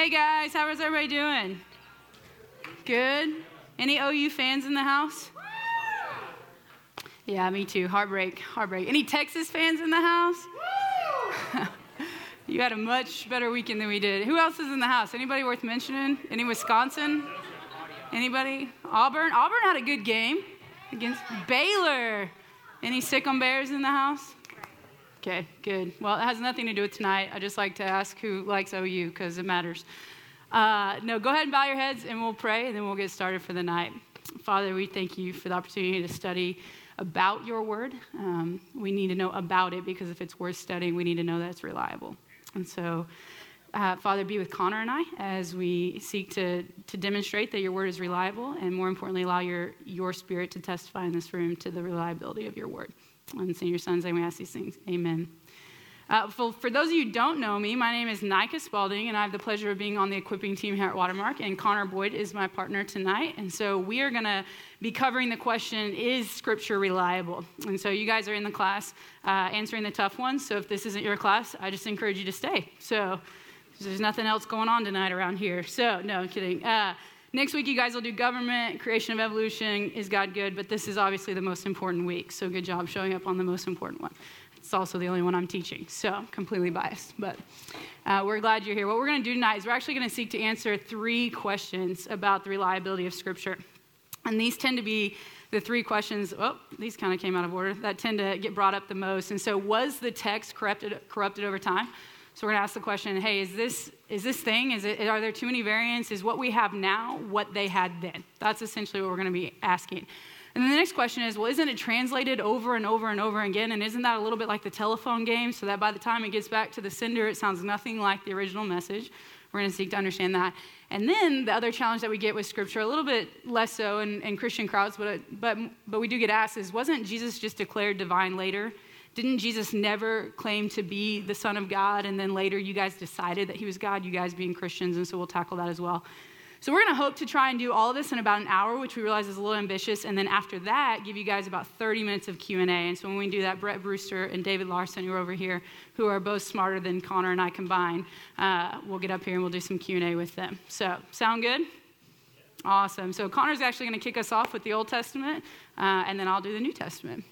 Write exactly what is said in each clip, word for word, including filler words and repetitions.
Hey guys, how is everybody doing? Good? Any O U fans in the house? Yeah, me too. Heartbreak, heartbreak. Any Texas fans in the house? You had a much better weekend than we did. Who else is in the house? Anybody worth mentioning? Any Wisconsin? Anybody? Auburn? Auburn had a good game against Baylor. Any Sick'em Bears in the house? Okay, good. Well, it has nothing to do with tonight. I just like to ask who likes O U because it matters. Uh, no, go ahead and bow your heads and we'll pray and then we'll get started for the night. Father, we thank you for the opportunity to study about your word. Um, we need to know about it because if it's worth studying, we need to know that it's reliable. And so, uh, Father, be with Connor and I as we seek to, to demonstrate that your word is reliable and more importantly, allow your, your spirit to testify in this room to the reliability of your word. And it's in your son's name we ask these things. Amen. Uh, for, for those of you who don't know me, my name is Nika Spalding, and I have the pleasure of being on the equipping team here at Watermark, and Connor Boyd is my partner tonight. And so we are going to be covering the question, is Scripture reliable? And so you guys are in the class uh, answering the tough ones, so if this isn't your class, I just encourage you to stay. So there's nothing else going on tonight around here. So, no, I'm kidding. Uh, Next week, you guys will do government, creation of evolution, is God good? But this is obviously the most important week, so good job showing up on the most important one. It's also the only one I'm teaching, so I'm completely biased. But uh, we're glad you're here. What we're going to do tonight is we're actually going to seek to answer three questions about the reliability of Scripture. And these tend to be the three questions, oh, these kind of came out of order, that tend to get brought up the most. And so was the text corrupted, corrupted over time? So we're going to ask the question, hey, is this is this thing, is it, are there too many variants? Is what we have now what they had then? That's essentially what we're going to be asking. And then the next question is, well, isn't it translated over and over and over again? And isn't that a little bit like the telephone game so that by the time it gets back to the sender, it sounds nothing like the original message? We're going to seek to understand that. And then the other challenge that we get with Scripture, a little bit less so in, in Christian crowds, but, but, but we do get asked is, wasn't Jesus just declared divine later? Didn't Jesus never claim to be the Son of God, and then later you guys decided that he was God, you guys being Christians, and so we'll tackle that as well. So we're going to hope to try and do all of this in about an hour, which we realize is a little ambitious, and then after that, give you guys about thirty minutes of Q and A. And so when we do that, Brett Brewster and David Larson, who are over here, who are both smarter than Connor and I combined, uh, we'll get up here and we'll do some Q and A with them. So, sound good? Awesome. So Connor's actually going to kick us off with the Old Testament, uh, and then I'll do the New Testament.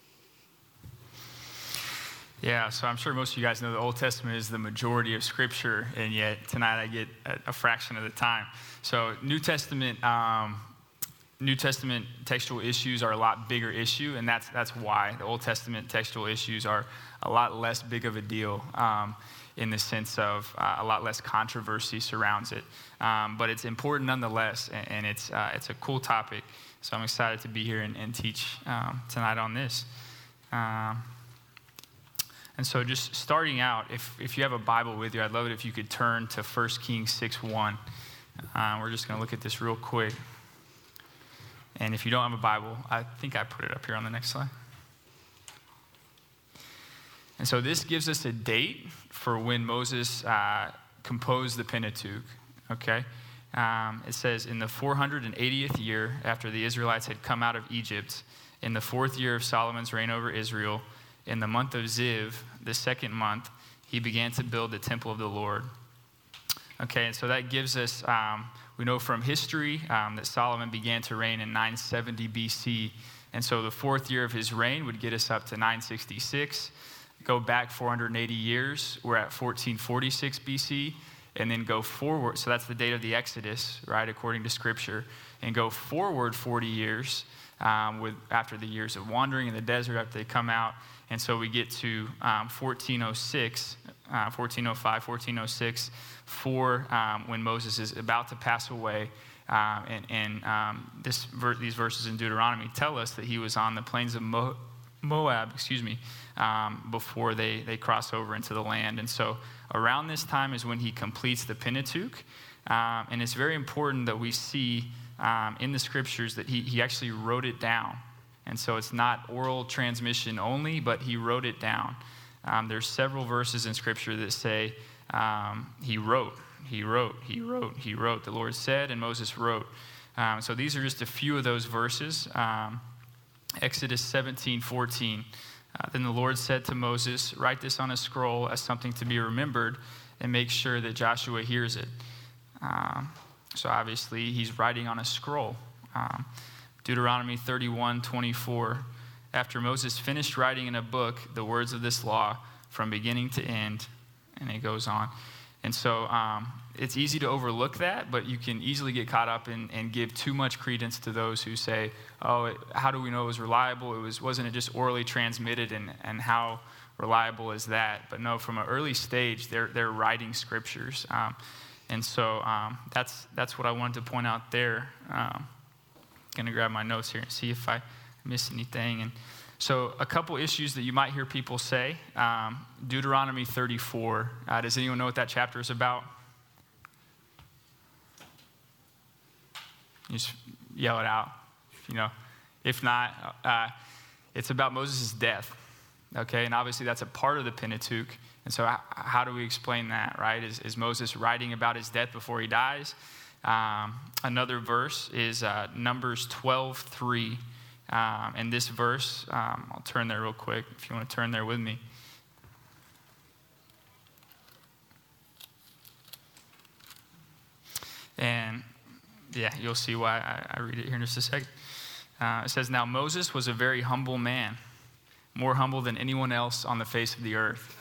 Yeah, so I'm sure most of you guys know the Old Testament is the majority of Scripture, and yet tonight I get a, a fraction of the time. So New Testament, um, New Testament textual issues are a lot bigger issue, and that's that's why the Old Testament textual issues are a lot less big of a deal um, in the sense of uh, a lot less controversy surrounds it. Um, but it's important nonetheless, and, and it's uh, it's a cool topic. So I'm excited to be here and, and teach um, tonight on this. Um, And so just starting out, if, if you have a Bible with you, I'd love it if you could turn to First Kings six one. Uh, we're just going to look at this real quick. And if you don't have a Bible, I think I put it up here on the next slide. And so this gives us a date for when Moses uh, composed the Pentateuch, okay? Um, it says, in the four hundred eightieth year after the Israelites had come out of Egypt, in the fourth year of Solomon's reign over Israel, in the month of Ziv, the second month, he began to build the temple of the Lord. Okay, and so that gives us, um, we know from history um, that Solomon began to reign in nine seventy B C. And so the fourth year of his reign would get us up to nine sixty-six. Go back four hundred eighty years, we're at fourteen forty-six B C. And then go forward, so that's the date of the Exodus, right, according to Scripture. And go forward forty years um, with after the years of wandering in the desert after they come out. And so we get to um, fourteen oh six, uh, fourteen oh five, fourteen oh six, for um, when Moses is about to pass away. Um, and and um, this ver- these verses in Deuteronomy tell us that he was on the plains of Mo- Moab, excuse me, um, before they, they cross over into the land. And so around this time is when he completes the Pentateuch. Um, and it's very important that we see um, in the Scriptures that he, he actually wrote it down. And so it's not oral transmission only, but he wrote it down. Um, there's several verses in Scripture that say um, he wrote, he wrote, he wrote, he wrote. The Lord said, and Moses wrote. Um, so these are just a few of those verses. Um, Exodus seventeen fourteen. Uh, then the Lord said to Moses, write this on a scroll as something to be remembered and make sure that Joshua hears it. Um, so obviously, he's writing on a scroll. Um, Deuteronomy thirty-one twenty-four. After Moses finished writing in a book the words of this law from beginning to end, and it goes on. And so um, it's easy to overlook that, but you can easily get caught up in, and give too much credence to those who say, oh, it, how do we know it was reliable? It was, wasn't it just orally transmitted, and, and how reliable is that? But no, from an early stage, they're, they're writing scriptures. Um, and so um, that's, that's what I wanted to point out there. Um, going to grab my notes here and see if I miss anything. And so a couple issues that you might hear people say. Um, Deuteronomy thirty-four. Uh, does anyone know what that chapter is about? You just yell it out, you know. If not, uh, it's about Moses' death, okay? And obviously that's a part of the Pentateuch. And so how, how do we explain that, right? Is, is Moses writing about his death before he dies? Um, another verse is uh, Numbers twelve three. Um, and this verse, um, I'll turn there real quick if you want to turn there with me. And yeah, you'll see why I, I read it here in just a second. Uh, it says, now Moses was a very humble man, more humble than anyone else on the face of the earth.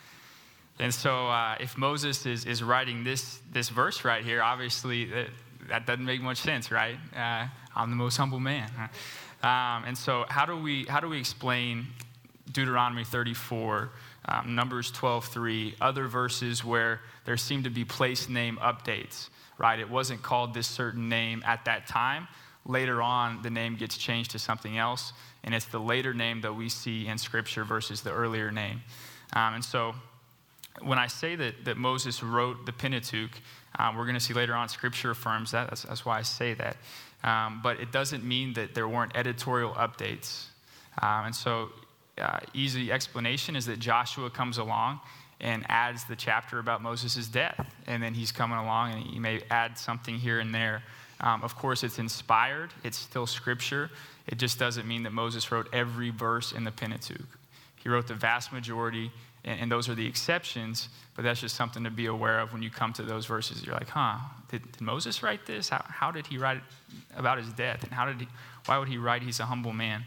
And so uh, if Moses is, is writing this, this verse right here, obviously that, that doesn't make much sense, right? Uh, I'm the most humble man. Um, and so how do we how do we explain Deuteronomy thirty-four, um, Numbers twelve three, other verses where there seem to be place name updates, right? It wasn't called this certain name at that time. Later on, the name gets changed to something else, and it's the later name that we see in Scripture versus the earlier name. Um, and so when I say that, that Moses wrote the Pentateuch, um, we're going to see later on Scripture affirms that. That's, that's why I say that. Um, but it doesn't mean that there weren't editorial updates. Um, and so uh, easy explanation is that Joshua comes along and adds the chapter about Moses' death. And then he's coming along and he may add something here and there. Um, of course, it's inspired. It's still Scripture. It just doesn't mean that Moses wrote every verse in the Pentateuch. He wrote the vast majority, and, and those are the exceptions, but that's just something to be aware of when you come to those verses. You're like, huh, did, did Moses write this? How, how did he write about his death? And how did he, why would he write he's a humble man?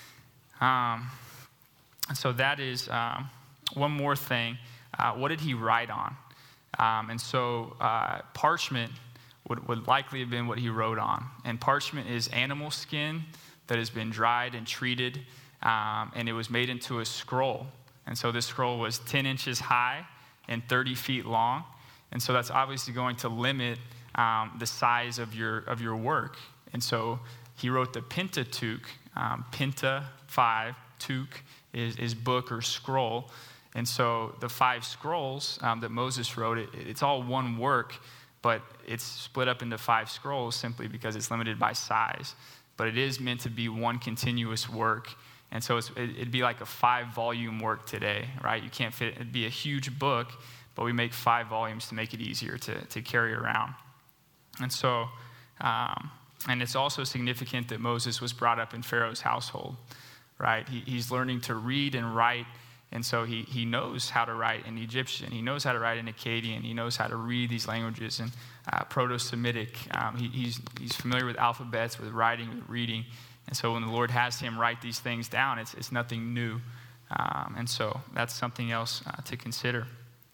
Um, and so that is um, one more thing. Uh, what did he write on? Um, and so uh, parchment would, would likely have been what he wrote on. And parchment is animal skin that has been dried and treated, um, and it was made into a scroll. And so this scroll was ten inches high and thirty feet long. And so that's obviously going to limit um, the size of your of your work. And so he wrote the Pentateuch. Um, Penta, five, Tuch is, is book or scroll. And so the five scrolls um, that Moses wrote, it, it's all one work, but it's split up into five scrolls simply because it's limited by size. But it is meant to be one continuous work. And so it's, it, it'd be like a five-volume work today, right? You can't fit, it'd be a huge book, but we make five volumes to make it easier to, to carry around. And so, um, and it's also significant that Moses was brought up in Pharaoh's household, right? He, he's learning to read and write, and so he, he knows how to write in Egyptian. He knows how to write in Akkadian. He knows how to read these languages in uh, Proto-Semitic. Um, he, he's, he's familiar with alphabets, with writing, with reading. And so when the Lord has him write these things down, it's, it's nothing new. Um, and so that's something else uh, to consider.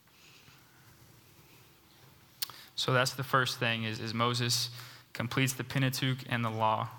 So that's the first thing, is, is Moses completes the Pentateuch and the law.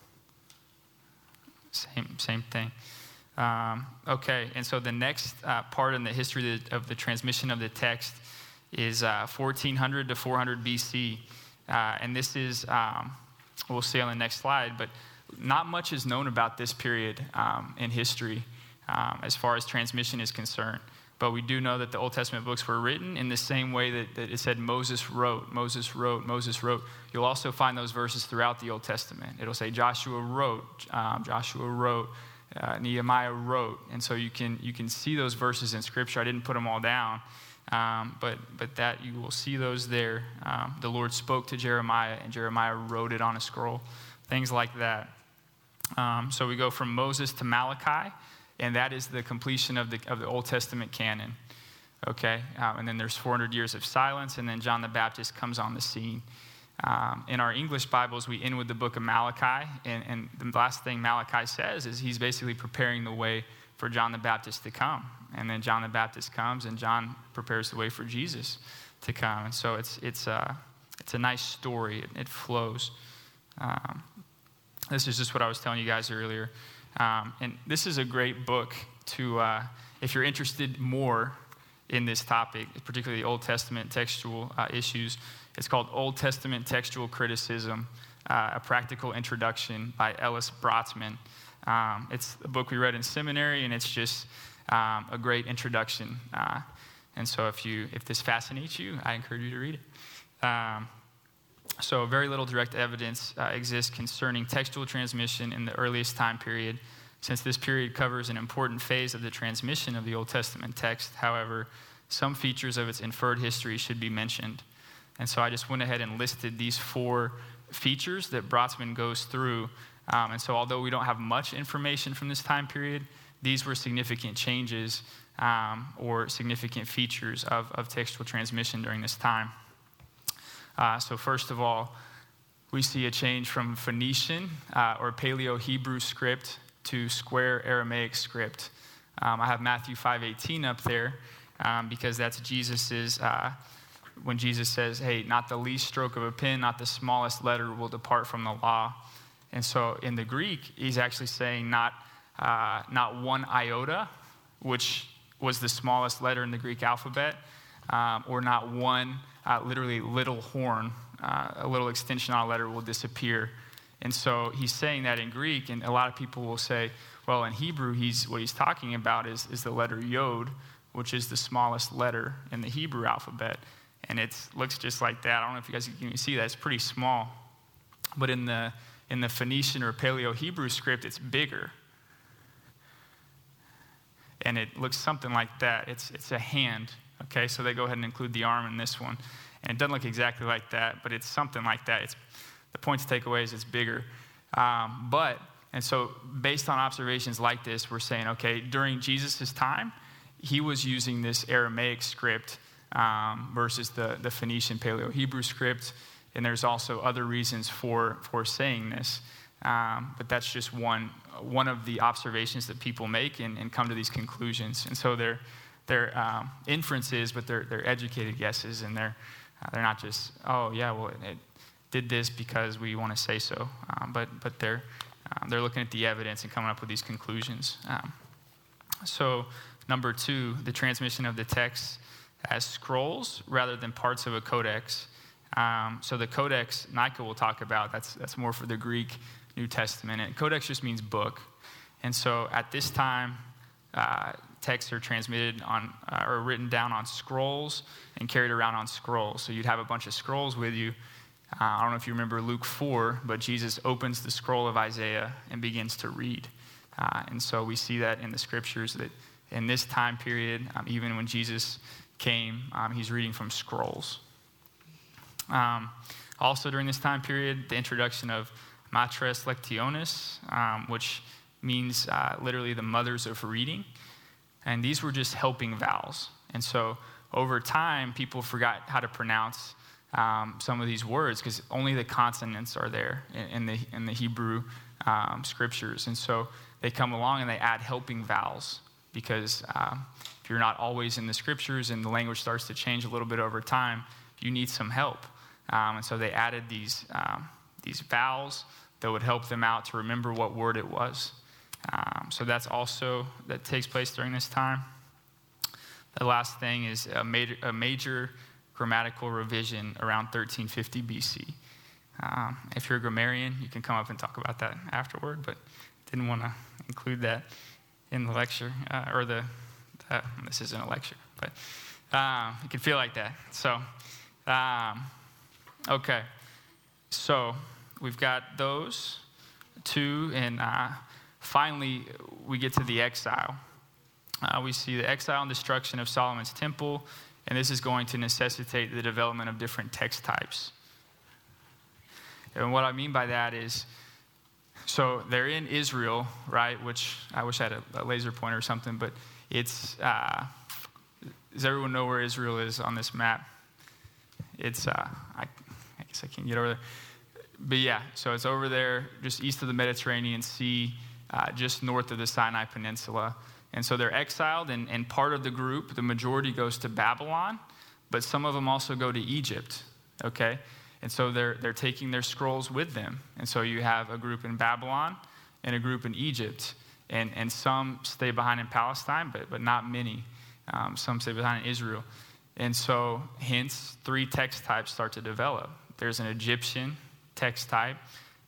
Same, same thing. Um, okay, and so the next uh, part in the history of the, of the transmission of the text is uh, fourteen hundred to four hundred B C. Uh, and this is, um, we'll see on the next slide, but not much is known about this period um, in history um, as far as transmission is concerned. But we do know that the Old Testament books were written in the same way that, that it said Moses wrote, Moses wrote, Moses wrote. You'll also find those verses throughout the Old Testament. It'll say Joshua wrote, um, Joshua wrote, uh, Nehemiah wrote. And so you can you can see those verses in Scripture. I didn't put them all down, um, but but that you will see those there. Um, the Lord spoke to Jeremiah, and Jeremiah wrote it on a scroll, things like that. Um, so we go from Moses to Malachi, and that is the completion of the of the Old Testament canon. okay? Um, and then there's four hundred years of silence, and then John the Baptist comes on the scene. Um, in our English Bibles, we end with the book of Malachi, and, and the last thing Malachi says is he's basically preparing the way for John the Baptist to come. And then John the Baptist comes, and John prepares the way for Jesus to come. And so it's it's a, it's a nice story. It, it flows. Um, this is just what I was telling you guys earlier. Um, and this is a great book to, uh, if you're interested more in this topic, particularly Old Testament textual uh, issues. It's called Old Testament Textual Criticism, uh, A Practical Introduction by Ellis Brotzman. Um, it's a book we read in seminary, and it's just um, a great introduction. Uh, and so if you if this fascinates you, I encourage you to read it. Um, so very little direct evidence uh, exists concerning textual transmission in the earliest time period. Since this period covers an important phase of the transmission of the Old Testament text, however, some features of its inferred history should be mentioned. And so I just went ahead and listed these four features that Brotzman goes through. Um, and so although we don't have much information from this time period, these were significant changes um, or significant features of, of textual transmission during this time. Uh, so first of all, we see a change from Phoenician uh, or Paleo-Hebrew script to square Aramaic script. Um, I have Matthew five eighteen up there um, because that's Jesus's, uh, when Jesus says, hey, not the least stroke of a pen, not the smallest letter will depart from the law. And so in the Greek, he's actually saying not, uh, not one iota, which was the smallest letter in the Greek alphabet, um, or not one uh, literally little horn, uh, a little extension on a letter will disappear. And so he's saying that in Greek, and a lot of people will say, well, in Hebrew, he's what he's talking about is, is the letter Yod, which is the smallest letter in the Hebrew alphabet. And it looks just like that. I don't know if you guys can see that. It's pretty small. But in the in the Phoenician or Paleo-Hebrew script, it's bigger. And it looks something like that. It's it's a hand, okay? So they go ahead and include the arm in this one. And it doesn't look exactly like that, but it's something like that. It's the point to take away is it's bigger. Um, but, and so based on observations like this, we're saying, okay, during Jesus' time, he was using this Aramaic script um, versus the, the Phoenician Paleo-Hebrew script. And there's also other reasons for, for saying this. Um, but that's just one one of the observations that people make and, and come to these conclusions. And so they're, they're um, inferences, but they're, they're educated guesses, and they're, uh, they're not just, oh, yeah, well, it, it did this because we want to say so. Um, but but they're, um, they're looking at the evidence and coming up with these conclusions. Um, so number two, the transmission of the text as scrolls rather than parts of a codex. Um, so the codex, Nika will talk about, that's that's more for the Greek New Testament. And codex just means book. And so at this time, uh, texts are transmitted on, uh, or written down on scrolls and carried around on scrolls. So you'd have a bunch of scrolls with you. Uh, I don't know if you remember Luke four, but Jesus opens the scroll of Isaiah and begins to read. Uh, and so we see that in the scriptures that in this time period, um, even when Jesus came, um, he's reading from scrolls. Um, also during this time period, the introduction of Matres Lectionis, um, which means uh, literally the mothers of reading. And these were just helping vowels. And so over time, people forgot how to pronounce um, some of these words because only the consonants are there in, in, the, in the Hebrew um, scriptures. And so they come along and they add helping vowels because um, if you're not always in the scriptures and the language starts to change a little bit over time, you need some help. Um, and so they added these um, these vowels that would help them out to remember what word it was. Um, so that's also, that takes place during this time. The last thing is a major, a major grammatical revision around thirteen fifty B C. Um, if you're a grammarian, you can come up and talk about that afterward, but didn't want to include that in the lecture, uh, or the, uh, this isn't a lecture, but um, it can feel like that. So, um, okay, so we've got those two, and uh, finally we get to the exile. Uh, we see the exile and destruction of Solomon's temple, and this is going to necessitate the development of different text types. And what I mean by that is, so they're in Israel, right, which I wish I had a, a laser pointer or something, but it's uh, does everyone know where Israel is on this map? It's, uh, I, I guess I can't get over there. But yeah, so it's over there, just east of the Mediterranean Sea, uh, just north of the Sinai Peninsula. And so they're exiled, and, and part of the group, the majority goes to Babylon, but some of them also go to Egypt, okay? And so they're they're taking their scrolls with them. And so you have a group in Babylon and a group in Egypt. And, and some stay behind in Palestine, but, but not many. Um, some stay behind in Israel. And so, hence, three text types start to develop. There's an Egyptian text type,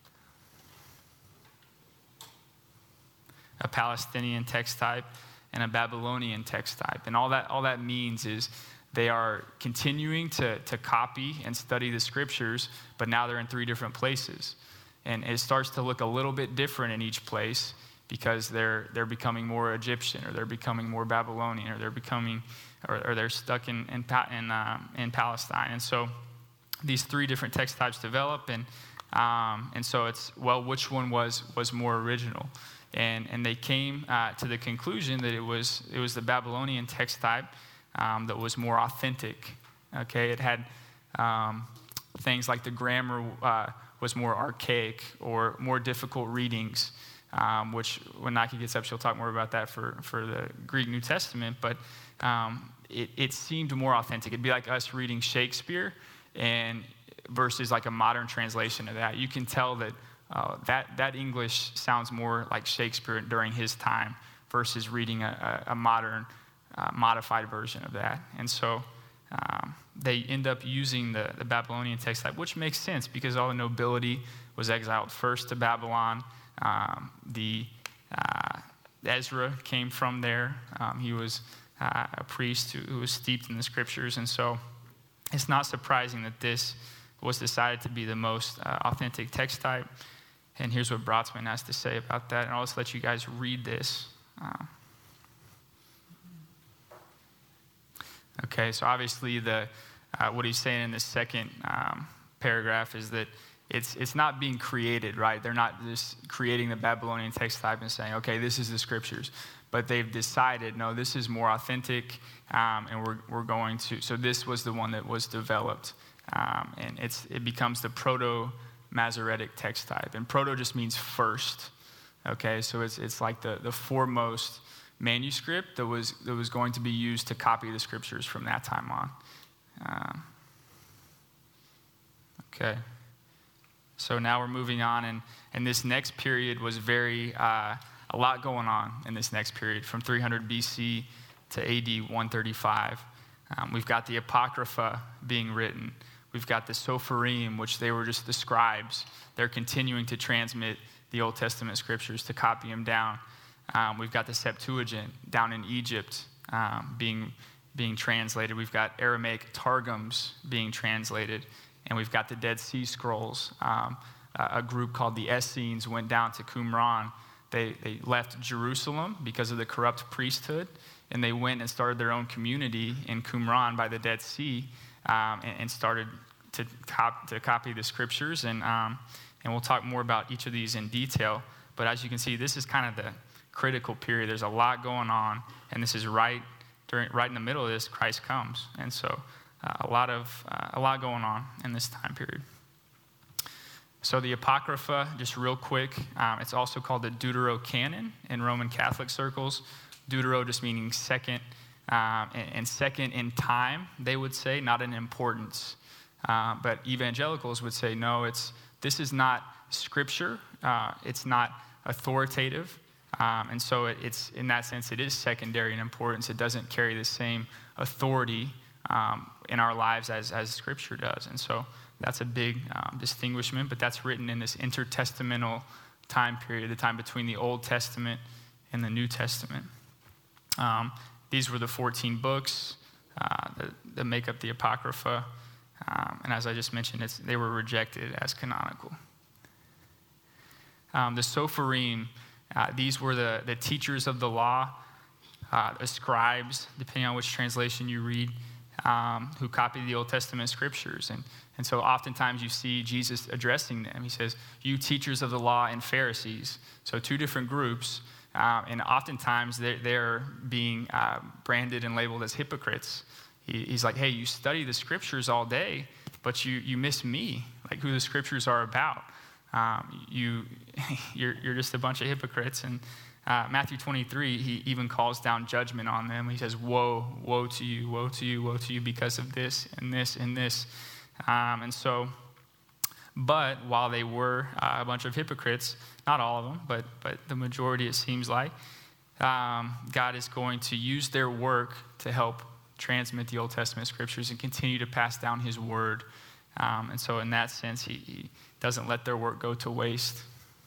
a Palestinian text type, and a Babylonian text type. And all that all that means is they are continuing to, to copy and study the scriptures, but now they're in three different places. And it starts to look a little bit different in each place because they're they're becoming more Egyptian, or they're becoming more Babylonian, or they're becoming, or, or they're stuck in in, in, uh, in Palestine. And so these three different text types develop, and um, and so it's, well, which one was was more original? And and they came uh, to the conclusion that it was it was the Babylonian text type um, that was more authentic. Okay, it had um, things like the grammar uh, was more archaic or more difficult readings, um, which when Nike gets up, she'll talk more about that for, for the Greek New Testament. But um, it, it seemed more authentic. It'd be like us reading Shakespeare and versus like a modern translation of that. You can tell that uh, that that English sounds more like Shakespeare during his time versus reading a, a, a modern, uh, modified version of that. And so um, they end up using the, the Babylonian text type, which makes sense because all the nobility was exiled first to Babylon. Um, the uh, Ezra came from there. Um, he was uh, a priest who, who was steeped in the scriptures, and so it's not surprising that this was decided to be the most uh, authentic text type. And here's what Brotzman has to say about that. And I'll just let you guys read this. Uh, okay, so obviously the uh, what he's saying in this second um, paragraph is that it's it's not being created, right? They're not just creating the Babylonian text type and saying, okay, this is the scriptures. But they've decided, no, this is more authentic, um, and we're we're going to. So this was the one that was developed, um, and it's it becomes the Proto-Masoretic text type. And proto just means first. Okay, so it's it's like the, the foremost manuscript that was that was going to be used to copy the scriptures from that time on. Um, okay, so now we're moving on, and and this next period was very. Uh, A lot going on in this next period, from three hundred B C to A D one thirty-five. Um, we've got the Apocrypha being written. We've got the Sopharim, which they were just the scribes. They're continuing to transmit the Old Testament scriptures to copy them down. Um, we've got the Septuagint down in Egypt um, being, being translated. We've got Aramaic Targums being translated. And we've got the Dead Sea Scrolls. Um, a, a group called the Essenes went down to Qumran. They they left Jerusalem because of the corrupt priesthood, and they went and started their own community in Qumran by the Dead Sea, um, and, and started to, cop, to copy the scriptures. And um, and we'll talk more about each of these in detail. But as you can see, this is kind of the critical period. There's a lot going on, and this is right during right in the middle of this. Christ comes, and so uh, a lot of uh, a lot going on in this time period. So the Apocrypha, just real quick, um, it's also called the Deuterocanon in Roman Catholic circles. Deutero just meaning second, um, and, and second in time, they would say, not in importance. Uh, but evangelicals would say, no, it's this is not scripture. Uh, it's not authoritative. Um, and so it, it's, in that sense, it is secondary in importance. It doesn't carry the same authority um, in our lives as, as scripture does. And so that's a big um, distinguishment, but that's written in this intertestamental time period, the time between the Old Testament and the New Testament. Um, these were the fourteen books uh, that, that make up the Apocrypha, um, and as I just mentioned, it's, they were rejected as canonical. Um, the Sopharim, uh, these were the, the teachers of the law, uh, the scribes, depending on which translation you read, um, who copied the Old Testament scriptures. And And so oftentimes you see Jesus addressing them. He says, you teachers of the law and Pharisees. So two different groups. Um, and oftentimes they're, they're being uh, branded and labeled as hypocrites. He, he's like, hey, you study the scriptures all day, but you, you miss me, like who the scriptures are about. Um, you, you're, you're just a bunch of hypocrites. And uh, Matthew twenty-three, he even calls down judgment on them. He says, woe, woe to you, woe to you, woe to you because of this and this and this. Um, and so, but while they were uh, a bunch of hypocrites, not all of them, but, but the majority it seems like, um, God is going to use their work to help transmit the Old Testament scriptures and continue to pass down his word. Um, and so in that sense, he, he doesn't let their work go to waste.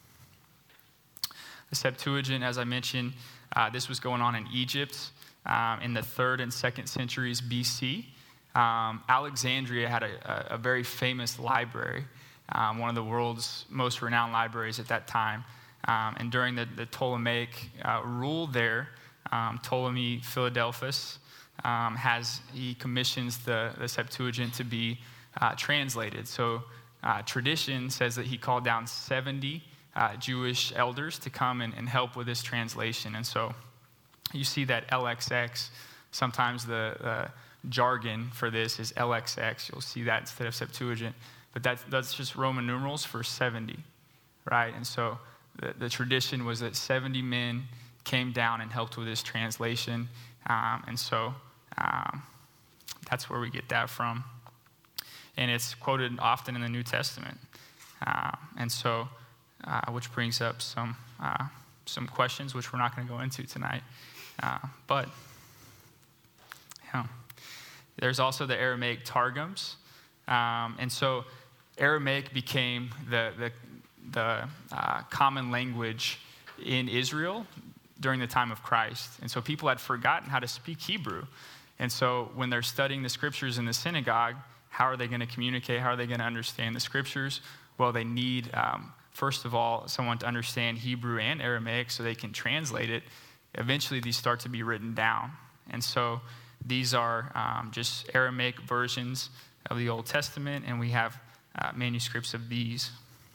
The Septuagint, as I mentioned, uh, this was going on in Egypt um, in the third and second centuries B C. Um, Alexandria had a, a, a very famous library, um, one of the world's most renowned libraries at that time. Um, and during the, the Ptolemaic uh, rule there, um, Ptolemy Philadelphus um, has, he commissions the, the Septuagint to be uh, translated. So uh, tradition says that he called down seventy uh, Jewish elders to come and, and help with this translation. And so you see that L X X, sometimes the uh, jargon for this is L X X. You'll see that instead of Septuagint. But that's, that's just Roman numerals for seventy, right? And so the, the tradition was that seventy men came down and helped with this translation. Um, and so um, that's where we get that from. And it's quoted often in the New Testament. Uh, and so, uh, which brings up some uh, some questions, which we're not going to go into tonight. Uh, but, yeah. There's also the Aramaic Targums. Um, and so Aramaic became the, the, the uh, common language in Israel during the time of Christ. And so people had forgotten how to speak Hebrew. And so when they're studying the scriptures in the synagogue, how are they going to communicate? How are they going to understand the scriptures? Well, they need, um, first of all, someone to understand Hebrew and Aramaic so they can translate it. Eventually, these start to be written down. And so these are um, just Aramaic versions of the Old Testament, and we have uh, manuscripts of these.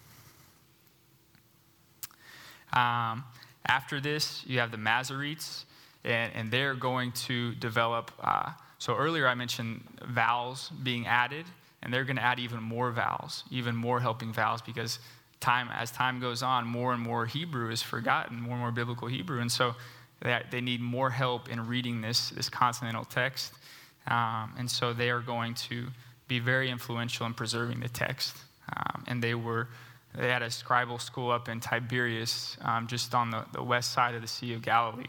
Um, after this, you have the Masoretes, and, and they're going to develop... Uh, So earlier I mentioned vowels being added, and they're going to add even more vowels, even more helping vowels, because time as time goes on, more and more Hebrew is forgotten, more and more biblical Hebrew, and so they, they need more help in reading this, this consonantal text, um, and so they are going to be very influential in preserving the text, um, and they were they had a scribal school up in Tiberias, um, just on the, the west side of the Sea of Galilee.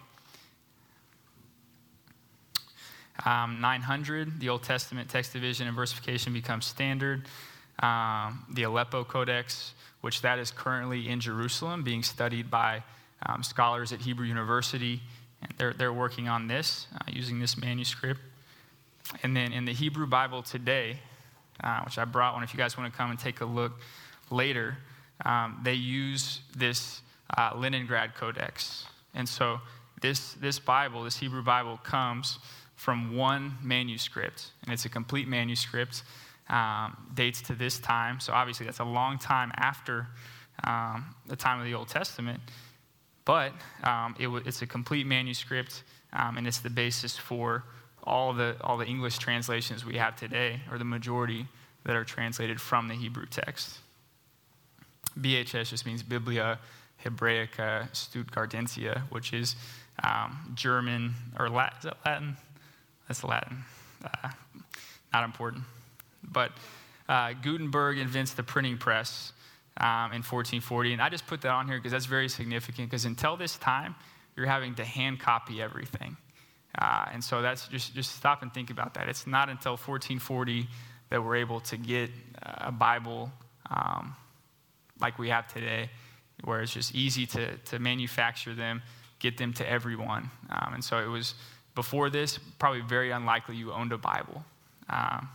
Um, nine hundred, the Old Testament text division and versification becomes standard. Um, the Aleppo Codex, which that is currently in Jerusalem, being studied by um, scholars at Hebrew University. And they're, they're working on this, uh, using this manuscript. And then in the Hebrew Bible today, uh, which I brought one if you guys want to come and take a look later, um, they use this uh, Leningrad Codex. And so this, this Bible, this Hebrew Bible, comes from one manuscript, and it's a complete manuscript, um, dates to this time. So obviously that's a long time after um, the time of the Old Testament, but um, it w- it's a complete manuscript, um, and it's the basis for all the all the English translations we have today, or the majority that are translated from the Hebrew text. B H S just means Biblia Hebraica Stuttgartensia, which is um, German, or Latin, is that Latin? That's Latin. Uh, not important. But uh, Gutenberg invents the printing press um, in fourteen forty. And I just put that on here because that's very significant, because until this time, you're having to hand copy everything. Uh, and so that's just, just stop and think about that. It's not until fourteen forty that we're able to get a Bible um, like we have today, where it's just easy to, to manufacture them, get them to everyone. Um, and so it was... Before this, probably very unlikely you owned a Bible. Um,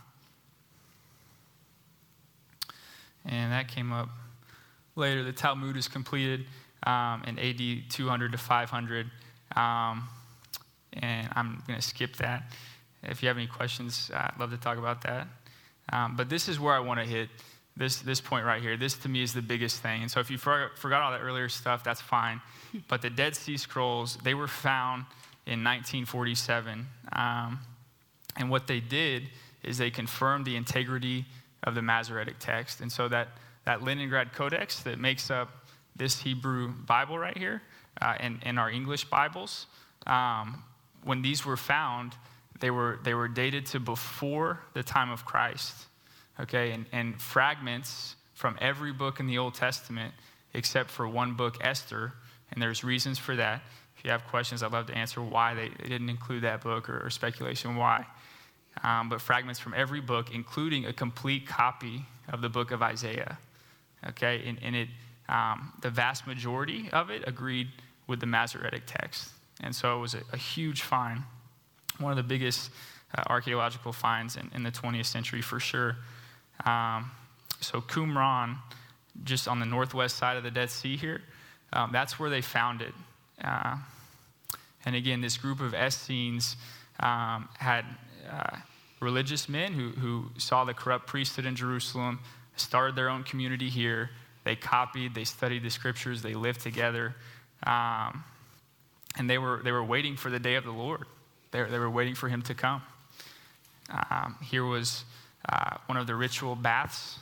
and that came up later. The Talmud is completed um, in A D two hundred to five hundred. Um, and I'm going to skip that. If you have any questions, I'd love to talk about that. Um, but this is where I want to hit. this, this point right here. This, to me, is the biggest thing. And so if you for, forgot all that earlier stuff, that's fine. But the Dead Sea Scrolls, they were found in nineteen forty-seven. Um, and what they did is they confirmed the integrity of the Masoretic text. And so that, that Leningrad Codex that makes up this Hebrew Bible right here uh, and, and our English Bibles, um, when these were found, they were, they were dated to before the time of Christ. Okay, and, and fragments from every book in the Old Testament except for one book, Esther, and there's reasons for that. If you have questions, I'd love to answer why they, they didn't include that book or, or speculation why. Um, but fragments from every book, including a complete copy of the book of Isaiah. Okay, and, and it um, the vast majority of it agreed with the Masoretic text. And so it was a, a huge find, one of the biggest uh, archaeological finds in, in the twentieth century for sure. Um, so Qumran, just on the northwest side of the Dead Sea here, um, that's where they found it. Uh, and again, this group of Essenes um, had uh, religious men who, who saw the corrupt priesthood in Jerusalem, started their own community here. They copied, they studied the scriptures, they lived together. Um, and they were, they were waiting for the day of the Lord. They, they were waiting for him to come. Um, here was uh, one of the ritual baths.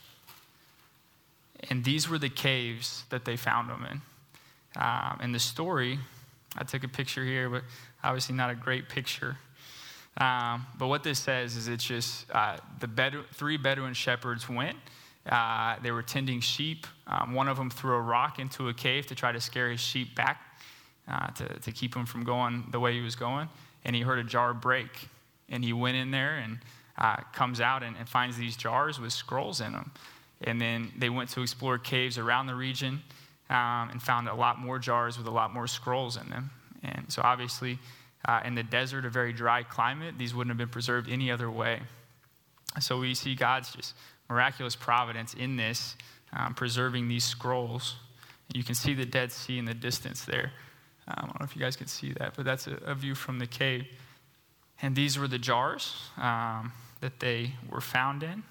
And these were the caves that they found them in. Um, and the story, I took a picture here, but obviously not a great picture. Um, but what this says is it's just uh, the Bedu- three Bedouin shepherds went. Uh, they were tending sheep. Um, one of them threw a rock into a cave to try to scare his sheep back, uh, to, to keep him from going the way he was going. And he heard a jar break. And he went in there and uh, comes out and, and finds these jars with scrolls in them. And then they went to explore caves around the region um, and found a lot more jars with a lot more scrolls in them. And so obviously, uh, in the desert, a very dry climate, these wouldn't have been preserved any other way. So we see God's just miraculous providence in this, um, preserving these scrolls. And you can see the Dead Sea in the distance there. Um, I don't know if you guys can see that, but that's a, a view from the cave. And these were the jars um, that they were found in.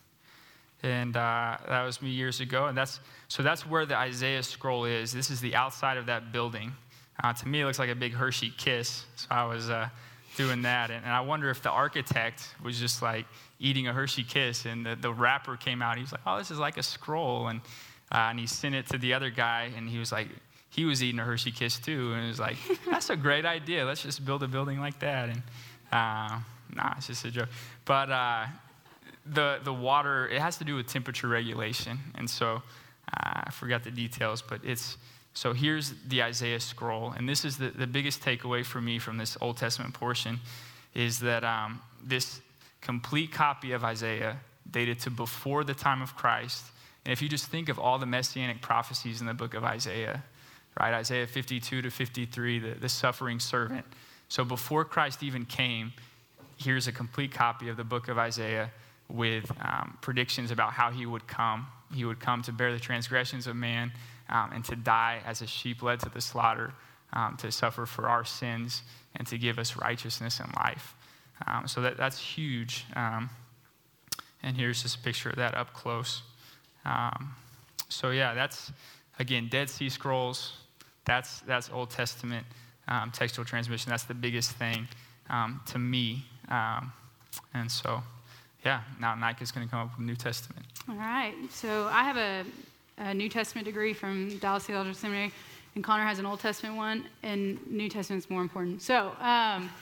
And uh, that was me years ago. And that's so that's where the Isaiah scroll is. This is the outside of that building. Uh, to me, it looks like a big Hershey kiss. So I was uh, doing that. And, and I wonder if the architect was just like eating a Hershey kiss. And the, the wrapper came out. He was like, oh, this is like a scroll. And, uh, and he sent it to the other guy. And he was like, he was eating a Hershey kiss too. And it was like, that's a great idea. Let's just build a building like that. And uh, nah, it's just a joke. But uh, the the water, it has to do with temperature regulation. And so uh, I forgot the details, but it's, so here's the Isaiah scroll. And this is the, the biggest takeaway for me from this Old Testament portion is that um, this complete copy of Isaiah dated to before the time of Christ. And if you just think of all the messianic prophecies in the book of Isaiah, right? Isaiah fifty-two to fifty-three, the, the suffering servant. So before Christ even came, here's a complete copy of the book of Isaiah with um, predictions about how he would come. He would come to bear the transgressions of man um, and to die as a sheep led to the slaughter, um, to suffer for our sins and to give us righteousness and life. Um, so that, that's huge. Um, and here's just a picture of that up close. Um, so yeah, that's, again, Dead Sea Scrolls. That's, that's Old Testament um, textual transmission. That's the biggest thing um, to me. Um, and so, yeah, now Nike is going to come up with New Testament. All right. So I have a, a New Testament degree from Dallas Theological Seminary, and Connor has an Old Testament one, and New Testament's more important. So, um,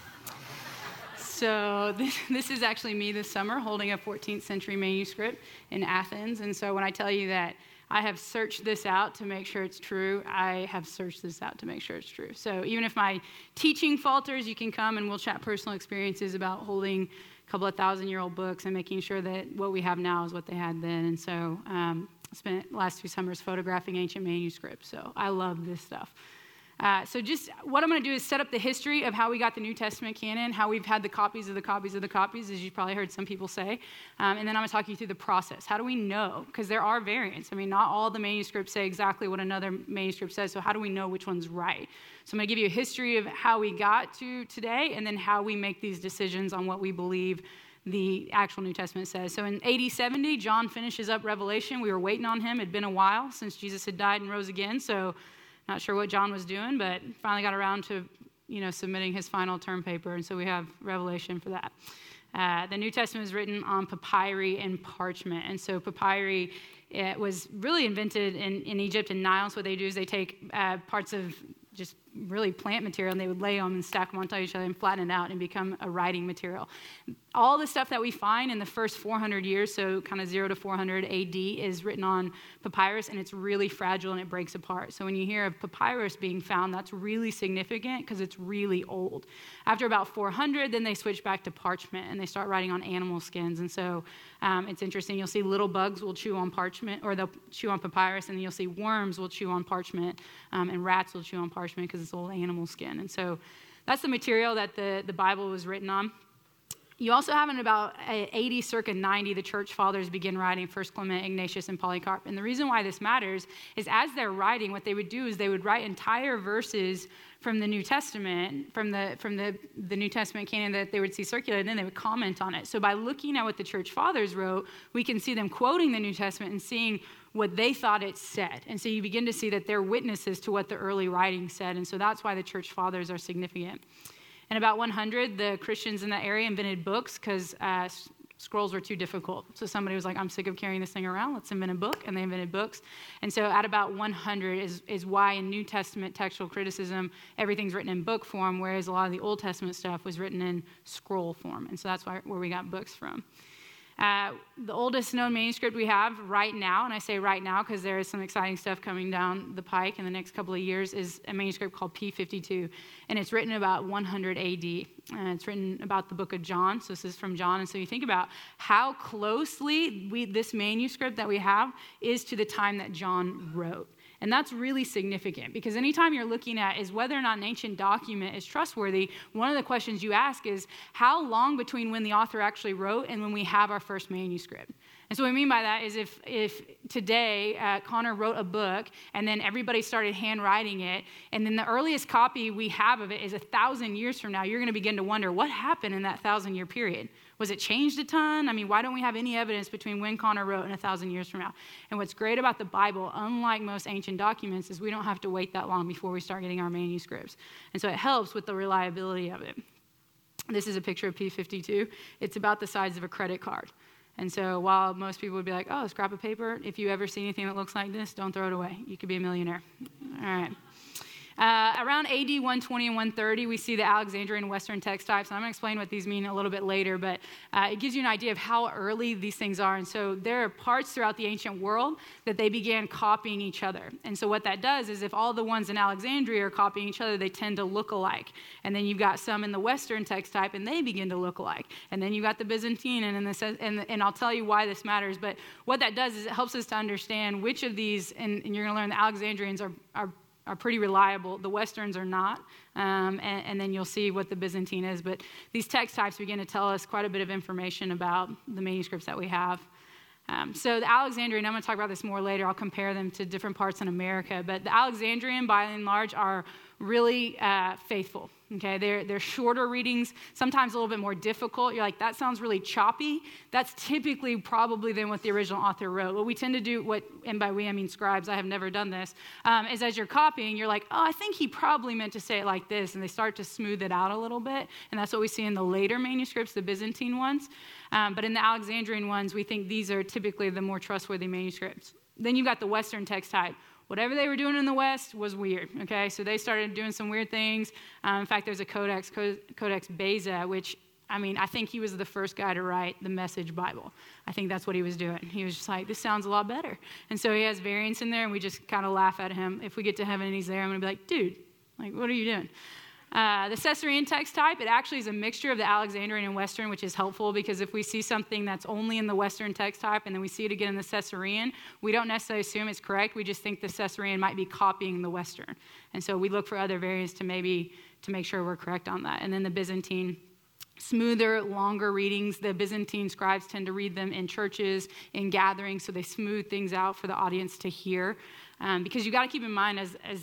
so this, this is actually me this summer holding a fourteenth century manuscript in Athens. And so when I tell you that I have searched this out to make sure it's true, I have searched this out to make sure it's true. So even if my teaching falters, you can come and we'll chat personal experiences about holding a couple of thousand-year-old books and making sure that what we have now is what they had then. And so um, I spent the last two summers photographing ancient manuscripts. So I love this stuff. Uh, so just what I'm going to do is set up the history of how we got the New Testament canon, how we've had the copies of the copies of the copies, as you probably heard some people say. Um, and then I'm going to talk you through the process. How do we know? Because there are variants. I mean, not all the manuscripts say exactly what another manuscript says, so how do we know which one's right? So I'm going to give you a history of how we got to today and then how we make these decisions on what we believe the actual New Testament says. So in A D seventy, John finishes up Revelation. We were waiting on him. It had been a while since Jesus had died and rose again, so not sure what John was doing, but finally got around to, you know, submitting his final term paper, and so we have Revelation for that. Uh, the New Testament is written on papyri and parchment, and so papyri it was really invented in, in Egypt and Nile. So what they do is they take uh, parts of just really plant material, and they would lay them and stack them on top of each other and flatten it out and become a writing material. All the stuff that we find in the first four hundred years, so kind of zero to four hundred A D, is written on papyrus, and it's really fragile and it breaks apart. So when you hear of papyrus being found, that's really significant because it's really old. After about four hundred, then they switch back to parchment and they start writing on animal skins. And so um, it's interesting. You'll see little bugs will chew on parchment, or they'll chew on papyrus, and then you'll see worms will chew on parchment, um, and rats will chew on parchment because it's old animal skin. And so that's the material that the, the Bible was written on. You also have in about eighty, circa ninety, the church fathers begin writing, First Clement, Ignatius, and Polycarp. And the reason why this matters is as they're writing, what they would do is they would write entire verses from the New Testament, from the from the, the New Testament canon that they would see circulated, and then they would comment on it. So by looking at what the church fathers wrote, we can see them quoting the New Testament and seeing what they thought it said. And so you begin to see that they're witnesses to what the early writings said. And so that's why the church fathers are significant. In about one hundred, the Christians in that area invented books because uh, s- scrolls were too difficult. So somebody was like, I'm sick of carrying this thing around. Let's invent a book. And they invented books. And so at about one hundred is, is why in New Testament textual criticism, everything's written in book form, whereas a lot of the Old Testament stuff was written in scroll form. And so that's why, where we got books from. Uh, the oldest known manuscript we have right now, and I say right now because there is some exciting stuff coming down the pike in the next couple of years, is a manuscript called P fifty-two, and it's written about one hundred A D. Uh, it's written about the book of John, so this is from John, and so you think about how closely we, this manuscript that we have is to the time that John wrote. And that's really significant because anytime you're looking at is whether or not an ancient document is trustworthy, one of the questions you ask is how long between when the author actually wrote and when we have our first manuscript. And so what I mean by that is if, if today uh, Connor wrote a book and then everybody started handwriting it, and then the earliest copy we have of it is a thousand years from now, you're going to begin to wonder what happened in that thousand year period. Was it changed a ton? I mean, why don't we have any evidence between when Connor wrote and a thousand years from now? And what's great about the Bible, unlike most ancient documents, is we don't have to wait that long before we start getting our manuscripts. And so it helps with the reliability of it. This is a picture of P fifty-two. It's about the size of a credit card. And so while most people would be like, oh, a scrap of paper, if you ever see anything that looks like this, don't throw it away. You could be a millionaire. All right. Uh, around A D one twenty and one thirty, we see the Alexandrian Western text types. And I'm going to explain what these mean a little bit later, but uh, it gives you an idea of how early these things are. And so there are parts throughout the ancient world that they began copying each other. And so what that does is if all the ones in Alexandria are copying each other, they tend to look alike. And then you've got some in the Western text type, and they begin to look alike. And then you've got the Byzantine, and, in the, and, and I'll tell you why this matters. But what that does is it helps us to understand which of these, and, and you're going to learn the Alexandrians are, are are pretty reliable. The Westerns are not, um, and, and then you'll see what the Byzantine is. But these text types begin to tell us quite a bit of information about the manuscripts that we have. Um, so the Alexandrian, I'm going to talk about this more later. I'll compare them to different parts in America. But the Alexandrian, by and large, are really uh, faithful. Okay, they're, they're shorter readings, sometimes a little bit more difficult. You're like, that sounds really choppy. That's typically probably than what the original author wrote. What we tend to do, what, and by we I mean scribes, I have never done this, um, is as you're copying, you're like, oh, I think he probably meant to say it like this, and they start to smooth it out a little bit, and that's what we see in the later manuscripts, the Byzantine ones. Um, but in the Alexandrian ones, we think these are typically the more trustworthy manuscripts. Then you've got the Western text type. Whatever they were doing in the West was weird, okay? So they started doing some weird things. Um, in fact, there's a codex, Codex Beza, which, I mean, I think he was the first guy to write the Message Bible. I think that's what he was doing. He was just like, this sounds a lot better. And so he has variants in there, and we just kind of laugh at him. If we get to heaven and he's there, I'm going to be like, dude, like, what are you doing? Uh, the Caesarean text type, it actually is a mixture of the Alexandrian and Western, which is helpful because if we see something that's only in the Western text type and then we see it again in the Caesarean, we don't necessarily assume it's correct. We just think the Caesarean might be copying the Western. And so we look for other variants to maybe to make sure we're correct on that. And then the Byzantine, smoother, longer readings. The Byzantine scribes tend to read them in churches, in gatherings, so they smooth things out for the audience to hear. Um, because you got to keep in mind as as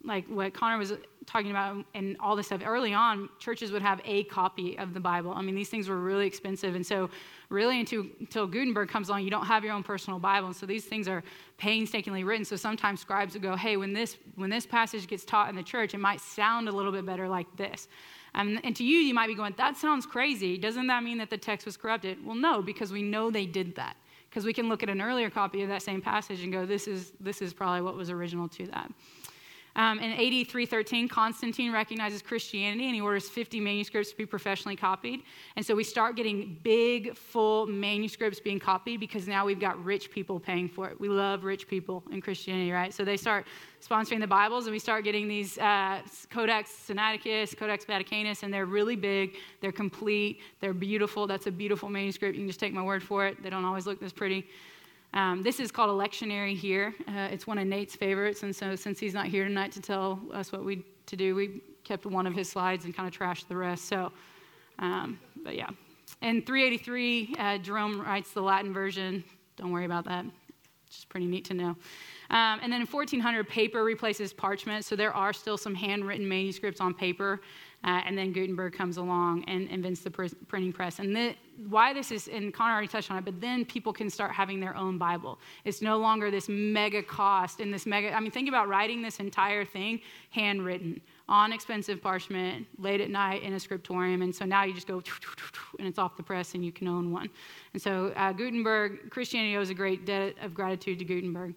like what Connor was talking about and all this stuff, early on, churches would have a copy of the Bible. I mean, these things were really expensive. And so really until, until Gutenberg comes along, you don't have your own personal Bible. And so these things are painstakingly written. So sometimes scribes would go, hey, when this when this passage gets taught in the church, it might sound a little bit better like this. Um, and to you, you might be going, that sounds crazy. Doesn't that mean that the text was corrupted? Well, no, because we know they did that. Because we can look at an earlier copy of that same passage and go, this is this is probably what was original to that. Um, in A D three thirteen, Constantine recognizes Christianity and he orders fifty manuscripts to be professionally copied. And so we start getting big, full manuscripts being copied because now we've got rich people paying for it. We love rich people in Christianity, right? So they start sponsoring the Bibles and we start getting these uh, Codex Sinaiticus, Codex Vaticanus, and they're really big, they're complete, they're beautiful. That's a beautiful manuscript. You can just take my word for it. They don't always look this pretty. Um, this is called a lectionary here. Uh, it's one of Nate's favorites, and so since he's not here tonight to tell us what we to do, we kept one of his slides and kind of trashed the rest. So, um, but yeah. In three eighty-three, uh, Jerome writes the Latin version. Don't worry about that. It's just pretty neat to know. Um, and then in fourteen hundred, paper replaces parchment, so there are still some handwritten manuscripts on paper. Uh, and then Gutenberg comes along and invents the pr- printing press. And the, why this is, and Connor already touched on it, but then people can start having their own Bible. It's no longer this mega cost and this mega, I mean, think about writing this entire thing handwritten on expensive parchment, late at night in a scriptorium. And so now you just go, and it's off the press and you can own one. And so uh, Gutenberg, Christianity owes a great debt of gratitude to Gutenberg.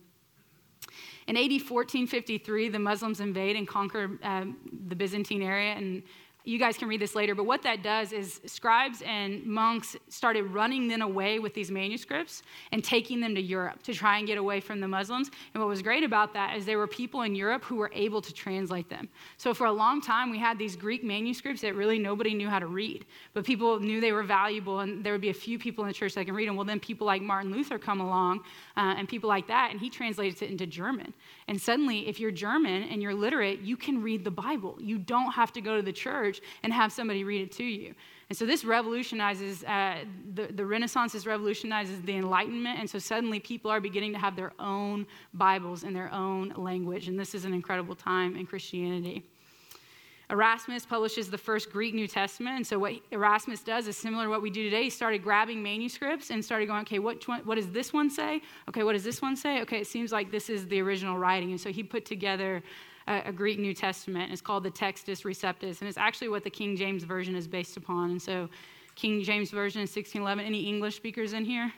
In A D fourteen fifty-three, the Muslims invade and conquer um, the Byzantine area, and you guys can read this later, but what that does is scribes and monks started running then away with these manuscripts and taking them to Europe to try and get away from the Muslims. And what was great about that is there were people in Europe who were able to translate them. So for a long time, we had these Greek manuscripts that really nobody knew how to read, but people knew they were valuable, and there would be a few people in the church that can read them. Well, then people like Martin Luther come along uh, and people like that, and he translates it into German. And suddenly, if you're German and you're literate, you can read the Bible. You don't have to go to the church and have somebody read it to you. And so this revolutionizes, uh, the, the Renaissance this revolutionizes the Enlightenment, and so suddenly people are beginning to have their own Bibles in their own language, and this is an incredible time in Christianity. Erasmus publishes the first Greek New Testament, and so what Erasmus does is similar to what we do today. He started grabbing manuscripts and started going, okay, what, what does this one say? Okay, what does this one say? Okay, it seems like this is the original writing, and so he put together a Greek New Testament. It's called the Textus Receptus, and it's actually what the King James Version is based upon. And so King James Version in sixteen eleven. Any English speakers in here?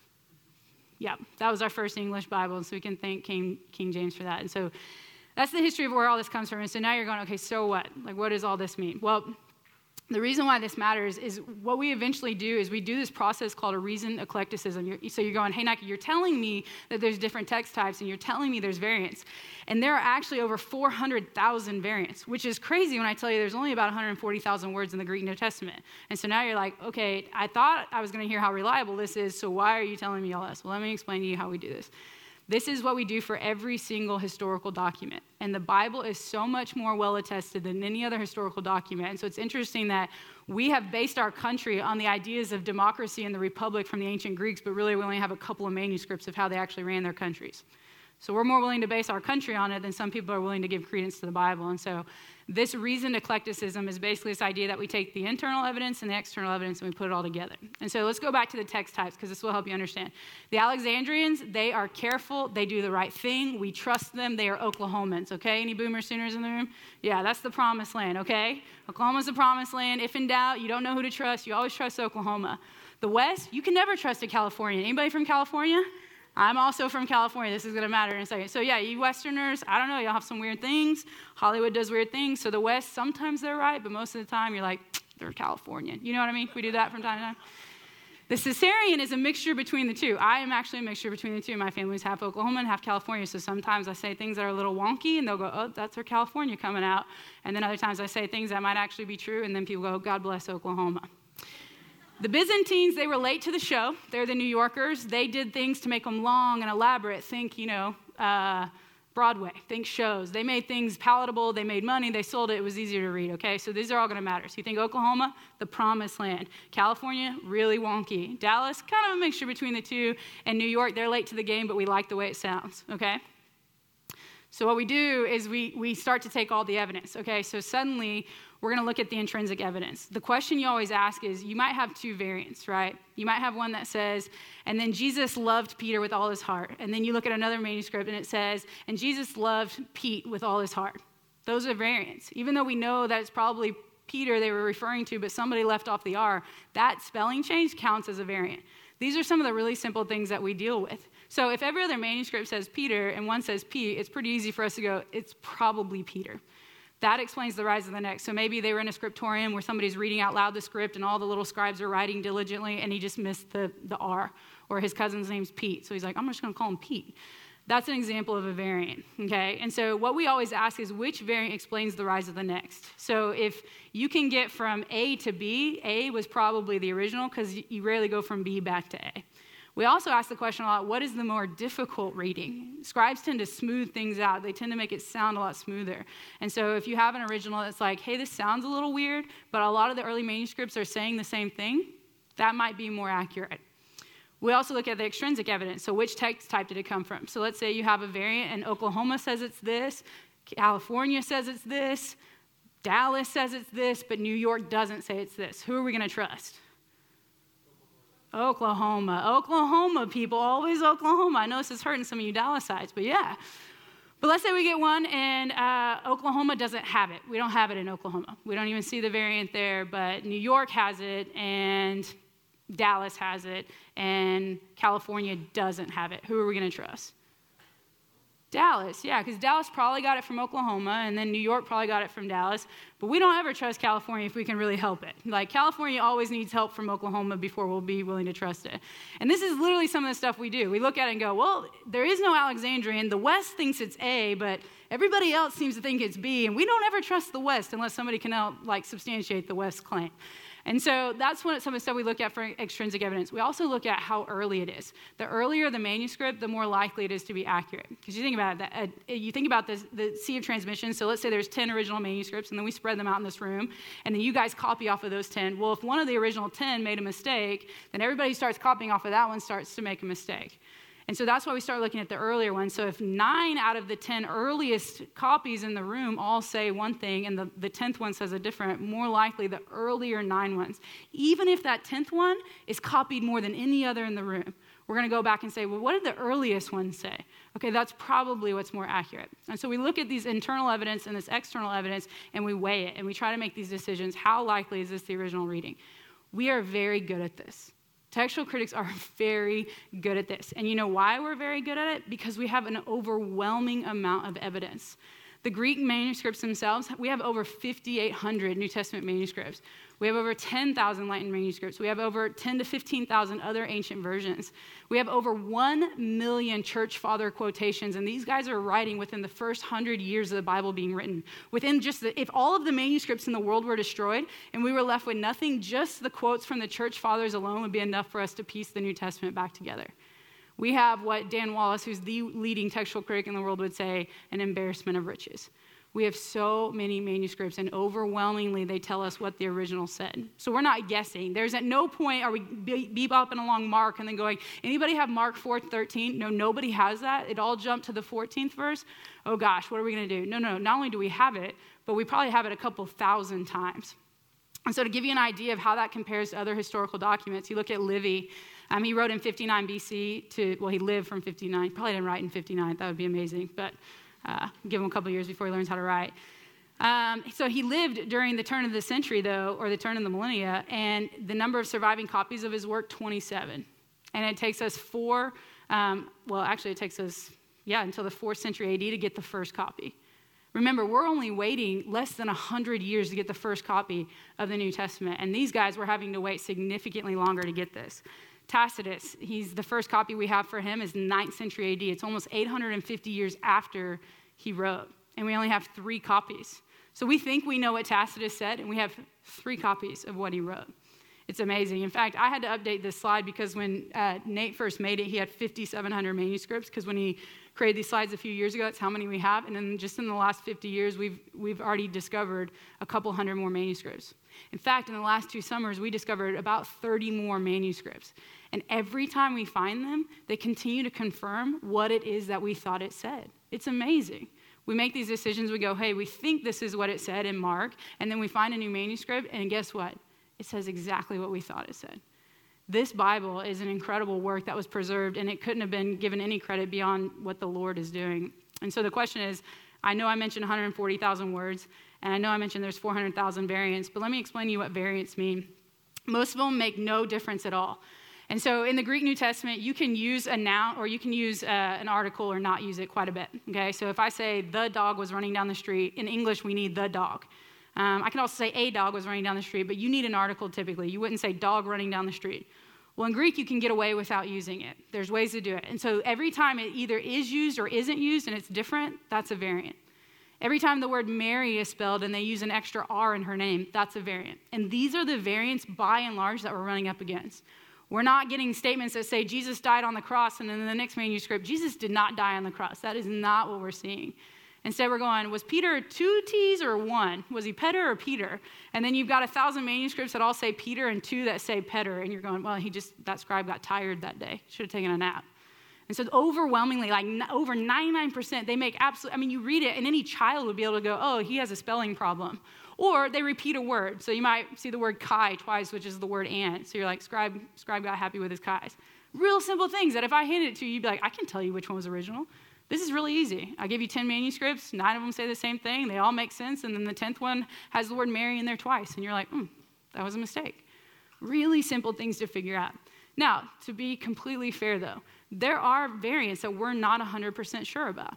Yeah, that was our first English Bible, and so we can thank King, King James for that. And so that's the history of where all this comes from. And so now you're going, okay, so what? Like, what does all this mean? Well, the reason why this matters is what we eventually do is we do this process called a reasoned eclecticism. You're, so you're going, hey, Nike, you're telling me that there's different text types, and you're telling me there's variants. And there are actually over four hundred thousand variants, which is crazy when I tell you there's only about one hundred forty thousand words in the Greek New Testament. And so now you're like, okay, I thought I was going to hear how reliable this is, so why are you telling me all this? Well, let me explain to you how we do this. This is what we do for every single historical document. And the Bible is so much more well attested than any other historical document. And so it's interesting that we have based our country on the ideas of democracy and the republic from the ancient Greeks, but really we only have a couple of manuscripts of how they actually ran their countries. So we're more willing to base our country on it than some people are willing to give credence to the Bible. And so this reasoned eclecticism is basically this idea that we take the internal evidence and the external evidence and we put it all together. And so let's go back to the text types because this will help you understand. The Alexandrians, they are careful. They do the right thing. We trust them. They are Oklahomans, okay? Any Boomer Sooners in the room? Yeah, that's the promised land, okay? Oklahoma's the promised land. If in doubt, you don't know who to trust, you always trust Oklahoma. The West, you can never trust a Californian. Anybody from California? I'm also from California. This is going to matter in a second. So yeah, you Westerners, I don't know, y'all have some weird things. Hollywood does weird things. So the West, sometimes they're right, but most of the time you're like, they're Californian. You know what I mean? We do that from time to time. The Caesarean is a mixture between the two. I am actually a mixture between the two. My family's half Oklahoma and half California, so sometimes I say things that are a little wonky, and they'll go, oh, that's where California coming out. And then other times I say things that might actually be true, and then people go, God bless Oklahoma. The Byzantines, they were late to the show. They're the New Yorkers. They did things to make them long and elaborate. Think, you know, uh, Broadway. Think shows. They made things palatable. They made money. They sold it. It was easier to read, okay? So these are all going to matter. So you think Oklahoma, the promised land. California, really wonky. Dallas, kind of a mixture between the two. And New York, they're late to the game, but we like the way it sounds, okay? So what we do is we, we start to take all the evidence, okay? So suddenly, we're going to look at the intrinsic evidence. The question you always ask is, you might have two variants, right? You might have one that says, and then Jesus loved Peter with all his heart. And then you look at another manuscript and it says, and Jesus loved Pete with all his heart. Those are variants. Even though we know that it's probably Peter they were referring to, but somebody left off the R, that spelling change counts as a variant. These are some of the really simple things that we deal with. So if every other manuscript says Peter and one says Pete, it's pretty easy for us to go, it's probably Peter. That explains the rise of the next. So maybe they were in a scriptorium where somebody's reading out loud the script and all the little scribes are writing diligently and he just missed the, the R. Or his cousin's name's Pete. So he's like, I'm just going to call him Pete. That's an example of a variant, okay? And so what we always ask is which variant explains the rise of the next? So if you can get from A to B, A was probably the original because you rarely go from B back to A. We also ask the question a lot, what is the more difficult reading? Scribes tend to smooth things out. They tend to make it sound a lot smoother. And so if you have an original that's like, hey, this sounds a little weird, but a lot of the early manuscripts are saying the same thing, that might be more accurate. We also look at the extrinsic evidence. So which text type did it come from? So let's say you have a variant and Oklahoma says it's this, California says it's this, Dallas says it's this, but New York doesn't say it's this. Who are we going to trust? Oklahoma. Oklahoma, people. Always Oklahoma. I know this is hurting some of you Dallasites, but yeah. But let's say we get one and uh, Oklahoma doesn't have it. We don't have it in Oklahoma. We don't even see the variant there, but New York has it and Dallas has it and California doesn't have it. Who are we going to trust? Dallas, yeah, because Dallas probably got it from Oklahoma, and then New York probably got it from Dallas, but we don't ever trust California if we can really help it. Like, California always needs help from Oklahoma before we'll be willing to trust it. And this is literally some of the stuff we do. We look at it and go, well, there is no Alexandrian. The West thinks it's A, but everybody else seems to think it's B, and we don't ever trust the West unless somebody can help, like, substantiate the West's claim. And so that's what some of the stuff we look at for extrinsic evidence. We also look at how early it is. The earlier the manuscript, the more likely it is to be accurate. Because you think about it, that, uh, you think about this, the sea of transmission. So let's say there's ten original manuscripts, and then we spread them out in this room, and then you guys copy off of those ten. Well, if one of the original ten made a mistake, then everybody who starts copying off of that one starts to make a mistake. And so that's why we start looking at the earlier ones. So if nine out of the ten earliest copies in the room all say one thing and the, the tenth one says a different, more likely the earlier nine ones. Even if that tenth one is copied more than any other in the room, we're going to go back and say, well, what did the earliest one say? Okay, that's probably what's more accurate. And so we look at these internal evidence and this external evidence, and we weigh it, and we try to make these decisions. How likely is this the original reading? We are very good at this. Textual critics are very good at this. And you know why we're very good at it? Because we have an overwhelming amount of evidence. The Greek manuscripts themselves, we have over fifty-eight hundred New Testament manuscripts. We have over ten thousand Latin manuscripts. We have over ten to fifteen thousand other ancient versions. We have over one million church father quotations, and these guys are writing within the first hundred years of the Bible being written. Within just the, if all of the manuscripts in the world were destroyed and we were left with nothing, just the quotes from the church fathers alone would be enough for us to piece the New Testament back together. We have what Dan Wallace, who's the leading textual critic in the world, would say, an embarrassment of riches. We have so many manuscripts, and overwhelmingly they tell us what the original said. So we're not guessing. There's at no point are we bebopping along Mark and then going, anybody have Mark four thirteen? No, nobody has that. It all jumped to the fourteenth verse. Oh gosh, what are we going to do? No, no, not only do we have it, but we probably have it a couple thousand times. And so to give you an idea of how that compares to other historical documents, you look at Livy. Um, he wrote in fifty-nine B C to, well, he lived from fifty-nine. He probably didn't write in fifty-nine. That would be amazing. But uh, give him a couple of years before he learns how to write. Um, so he lived during the turn of the century, though, or the turn of the millennia, and the number of surviving copies of his work, twenty-seven. And it takes us four, um, well, actually it takes us, yeah, until the fourth century A D to get the first copy. Remember, we're only waiting less than one hundred years to get the first copy of the New Testament, and these guys were having to wait significantly longer to get this. Tacitus, he's the first copy we have for him is ninth century A D. It's almost eight hundred fifty years after he wrote, and we only have three copies. So we think we know what Tacitus said, and we have three copies of what he wrote. It's amazing. In fact, I had to update this slide because when uh, Nate first made it, he had fifty-seven hundred manuscripts, because when he created these slides a few years ago, that's how many we have. And then just in the last fifty years, we've, we've already discovered a couple hundred more manuscripts. In fact, in the last two summers, we discovered about thirty more manuscripts. And every time we find them, they continue to confirm what it is that we thought it said. It's amazing. We make these decisions. We go, hey, we think this is what it said in Mark. And then we find a new manuscript. And guess what? It says exactly what we thought it said. This Bible is an incredible work that was preserved, and it couldn't have been given any credit beyond what the Lord is doing. And so the question is, I know I mentioned one hundred forty thousand words, and I know I mentioned there's four hundred thousand variants, but let me explain to you what variants mean. Most of them make no difference at all. And so in the Greek New Testament, you can use a noun or you can use uh, an article or not use it quite a bit, okay? So if I say the dog was running down the street, in English we need the dog. Um, I can also say a dog was running down the street, but you need an article typically. You wouldn't say dog running down the street. Well, in Greek, you can get away without using it. There's ways to do it. And so every time it either is used or isn't used and it's different, that's a variant. Every time the word Mary is spelled and they use an extra R in her name, that's a variant. And these are the variants, by and large, that we're running up against. We're not getting statements that say Jesus died on the cross, and then in the next manuscript, Jesus did not die on the cross. That is not what we're seeing. Instead, we're going, was Peter two T's or one? Was he Peter or Peter? And then you've got a thousand manuscripts that all say Peter and two that say Peter, and you're going, well, he just, that scribe got tired that day. Should have taken a nap. And so overwhelmingly, like over ninety-nine percent, they make absolute, I mean, you read it, and any child would be able to go, oh, he has a spelling problem. Or they repeat a word. So you might see the word chi twice, which is the word and. So you're like, scribe, scribe got happy with his chi's. Real simple things that if I handed it to you, you'd be like, I can tell you which one was original. This is really easy. I give you ten manuscripts. Nine of them say the same thing. They all make sense. And then the tenth one has the word Mary in there twice. And you're like, hmm, that was a mistake. Really simple things to figure out. Now, to be completely fair, though, there are variants that we're not one hundred percent sure about.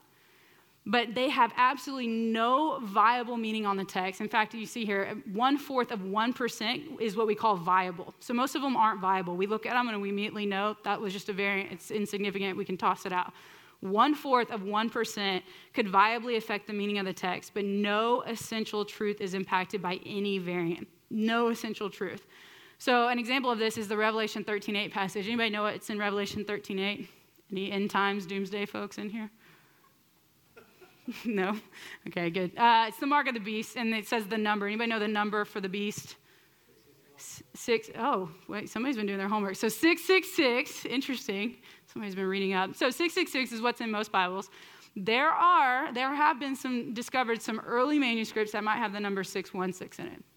But they have absolutely no viable meaning on the text. In fact, you see here, one-fourth of one percent is what we call viable. So most of them aren't viable. We look at them and we immediately know that was just a variant. It's insignificant. We can toss it out. One-fourth of one percent could viably affect the meaning of the text, but no essential truth is impacted by any variant. No essential truth. So an example of this is the Revelation thirteen eight passage. Anybody know what's in Revelation thirteen eight? Any end times, doomsday folks in here? No? Okay, good. Uh, it's the mark of the beast, and it says the number. Anybody know the number for the beast? Six. Oh, wait, somebody's been doing their homework. So six six six, interesting. Somebody's been reading up. So six six six is what's in most Bibles. There are, there have been some, discovered some early manuscripts that might have the number six one six in it.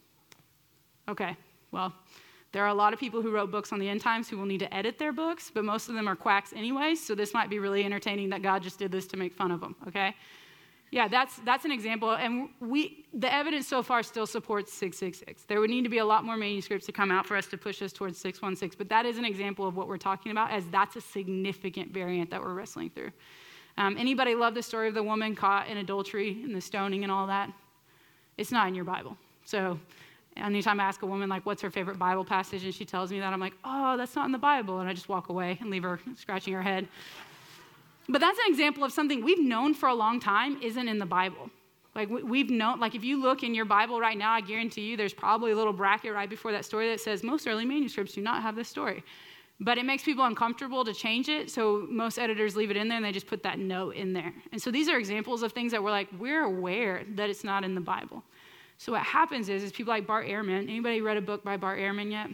Okay, well, there are a lot of people who wrote books on the end times who will need to edit their books, but most of them are quacks anyway, so this might be really entertaining that God just did this to make fun of them, okay? Yeah, that's that's an example, and we the evidence so far still supports six six six. There would need to be a lot more manuscripts to come out for us to push us towards six one six, but that is an example of what we're talking about, as that's a significant variant that we're wrestling through. Um, anybody love the story of the woman caught in adultery and the stoning and all that? It's not in your Bible. So anytime I ask a woman, like, what's her favorite Bible passage, and she tells me that, I'm like, oh, that's not in the Bible, and I just walk away and leave her scratching her head. But that's an example of something we've known for a long time isn't in the Bible. Like, we've known, like, if you look in your Bible right now, I guarantee you there's probably a little bracket right before that story that says most early manuscripts do not have this story. But it makes people uncomfortable to change it, so most editors leave it in there, and they just put that note in there. And so these are examples of things that we're like, we're aware that it's not in the Bible. So what happens is, is people like Bart Ehrman. Anybody read a book by Bart Ehrman yet?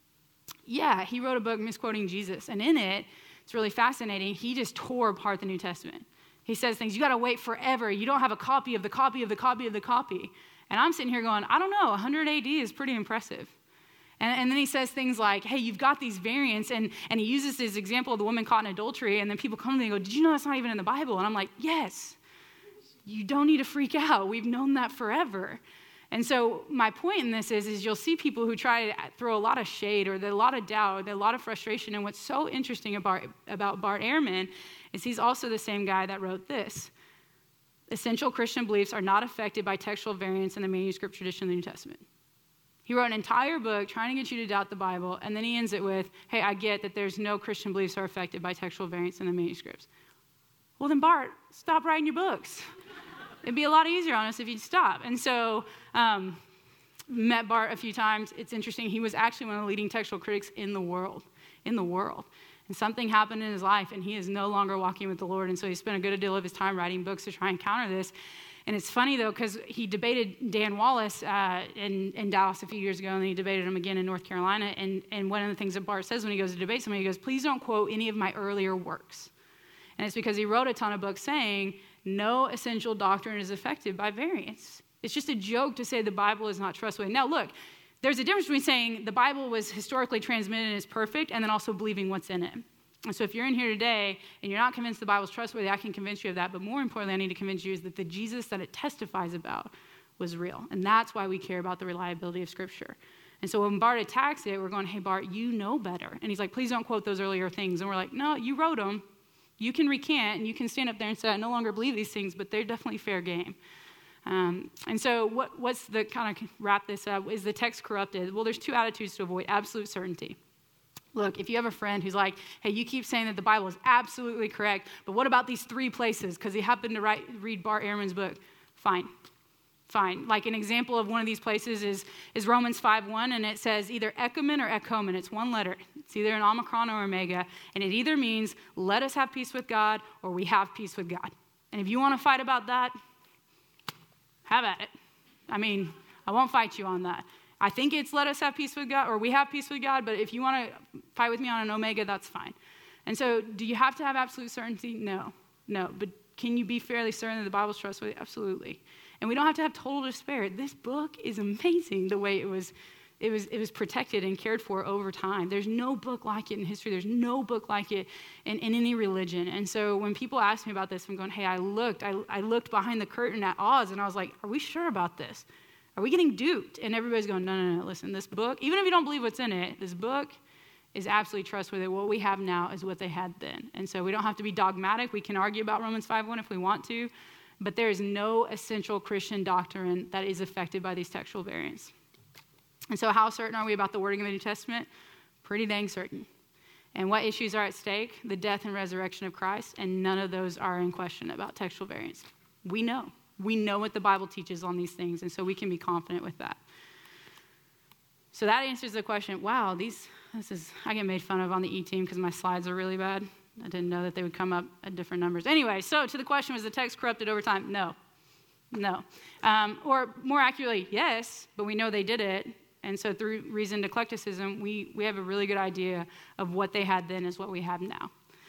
Yeah, he wrote a book misquoting Jesus, and in it, it's really fascinating. He just tore apart the New Testament. He says things, you got to wait forever. You don't have a copy of the copy of the copy of the copy. And I'm sitting here going, I don't know, one hundred A D is pretty impressive. And, and then he says things like, hey, you've got these variants, and, and he uses his example of the woman caught in adultery, and then people come to me and go, did you know that's not even in the Bible? And I'm like, yes, you don't need to freak out. We've known that forever. And so my point in this is, is you'll see people who try to throw a lot of shade or a lot of doubt, a lot of frustration. And what's so interesting about, about Bart Ehrman is he's also the same guy that wrote this. Essential Christian beliefs are not affected by textual variants in the manuscript tradition of the New Testament. He wrote an entire book trying to get you to doubt the Bible, and then he ends it with, hey, I get that there's no Christian beliefs are affected by textual variants in the manuscripts. Well, then, Bart, stop writing your books. It'd be a lot easier on us if you'd stop. And so, um, met Bart a few times. It's interesting. He was actually one of the leading textual critics in the world, in the world. And something happened in his life, and he is no longer walking with the Lord. And so he spent a good deal of his time writing books to try and counter this. And it's funny, though, because he debated Dan Wallace uh, in, in Dallas a few years ago, and then he debated him again in North Carolina. And, and one of the things that Bart says when he goes to debate somebody, he goes, please don't quote any of my earlier works. And it's because he wrote a ton of books saying, no essential doctrine is affected by variance. It's just a joke to say the Bible is not trustworthy. Now, look, there's a difference between saying the Bible was historically transmitted and is perfect and then also believing what's in it. And so if you're in here today and you're not convinced the Bible's trustworthy, I can convince you of that. But more importantly, I need to convince you is that the Jesus that it testifies about was real. And that's why we care about the reliability of Scripture. And so when Bart attacks it, we're going, hey, Bart, you know better. And he's like, please don't quote those earlier things. And we're like, no, you wrote them. You can recant, and you can stand up there and say, I no longer believe these things, but they're definitely fair game. Um, and so what, what's the kind of wrap this up? Is the text corrupted? Well, there's two attitudes to avoid: absolute certainty. Look, if you have a friend who's like, hey, you keep saying that the Bible is absolutely correct, but what about these three places? Because he happened to write, read Bart Ehrman's book. Fine. Fine. Like an example of one of these places is, is Romans five one, and it says either ekumen or ekomen. It's one letter. It's either an omicron or omega, and it either means let us have peace with God or we have peace with God. And if you want to fight about that, have at it. I mean, I won't fight you on that. I think it's let us have peace with God or we have peace with God, but if you want to fight with me on an omega, that's fine. And so do you have to have absolute certainty? No. No. But can you be fairly certain that the Bible's trustworthy? Absolutely. And we don't have to have total despair. This book is amazing the way it was, it was, it was protected and cared for over time. There's no book like it in history. There's no book like it in, in any religion. And so when people ask me about this, I'm going, hey, I looked, I, I looked behind the curtain at Oz, and I was like, are we sure about this? Are we getting duped? And everybody's going, no, no, no, listen, this book, even if you don't believe what's in it, this book is absolutely trustworthy. What we have now is what they had then. And so we don't have to be dogmatic. We can argue about Romans five one if we want to, but there is no essential Christian doctrine that is affected by these textual variants. And so how certain are we about the wording of the New Testament? Pretty dang certain. And what issues are at stake? The death and resurrection of Christ, and none of those are in question about textual variants. We know. We know what the Bible teaches on these things, and so we can be confident with that. So that answers the question, wow, these, this is, I get made fun of on the E-team because my slides are really bad. I didn't know that they would come up at different numbers. Anyway, so to the question, was the text corrupted over time? No. No. Um, or more accurately, yes, but we know they did it. And so through reasoned eclecticism, we, we have a really good idea of what they had then is what we have now.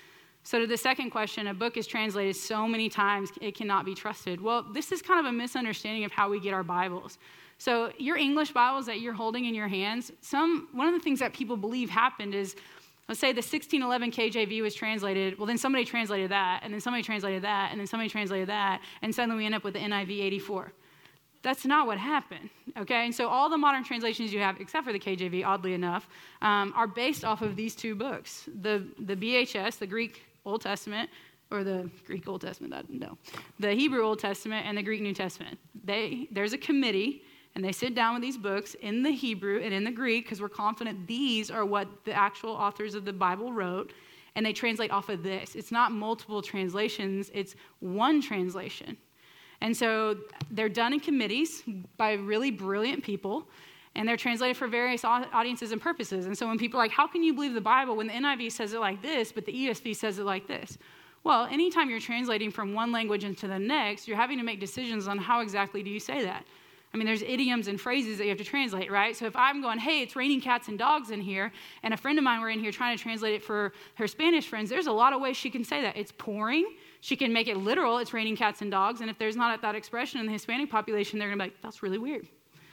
So to the second question, a book is translated so many times it cannot be trusted. Well, this is kind of a misunderstanding of how we get our Bibles. So your English Bibles that you're holding in your hands, some one of the things that people believe happened is, let's say the sixteen eleven K J V was translated, well then somebody translated that, and then somebody translated that, and then somebody translated that, and suddenly we end up with the N I V eighty-four. That's not what happened, okay? And so all the modern translations you have, except for the K J V, oddly enough, um, are based off of these two books. The, the B H S, the Greek Old Testament, or the Greek Old Testament, that, no, the Hebrew Old Testament and the Greek New Testament. They, there's a committee, and they sit down with these books in the Hebrew and in the Greek, because we're confident these are what the actual authors of the Bible wrote, and they translate off of this. It's not multiple translations, it's one translation. And so they're done in committees by really brilliant people, and they're translated for various audiences and purposes. And so when people are like, how can you believe the Bible when the N I V says it like this, but the E S V says it like this? Well, anytime you're translating from one language into the next, you're having to make decisions on how exactly do you say that. I mean, there's idioms and phrases that you have to translate, right? So if I'm going, hey, it's raining cats and dogs in here, and a friend of mine were in here trying to translate it for her Spanish friends, there's a lot of ways she can say that. It's pouring. She can make it literal. It's raining cats and dogs. And if there's not that expression in the Hispanic population, they're going to be like, that's really weird.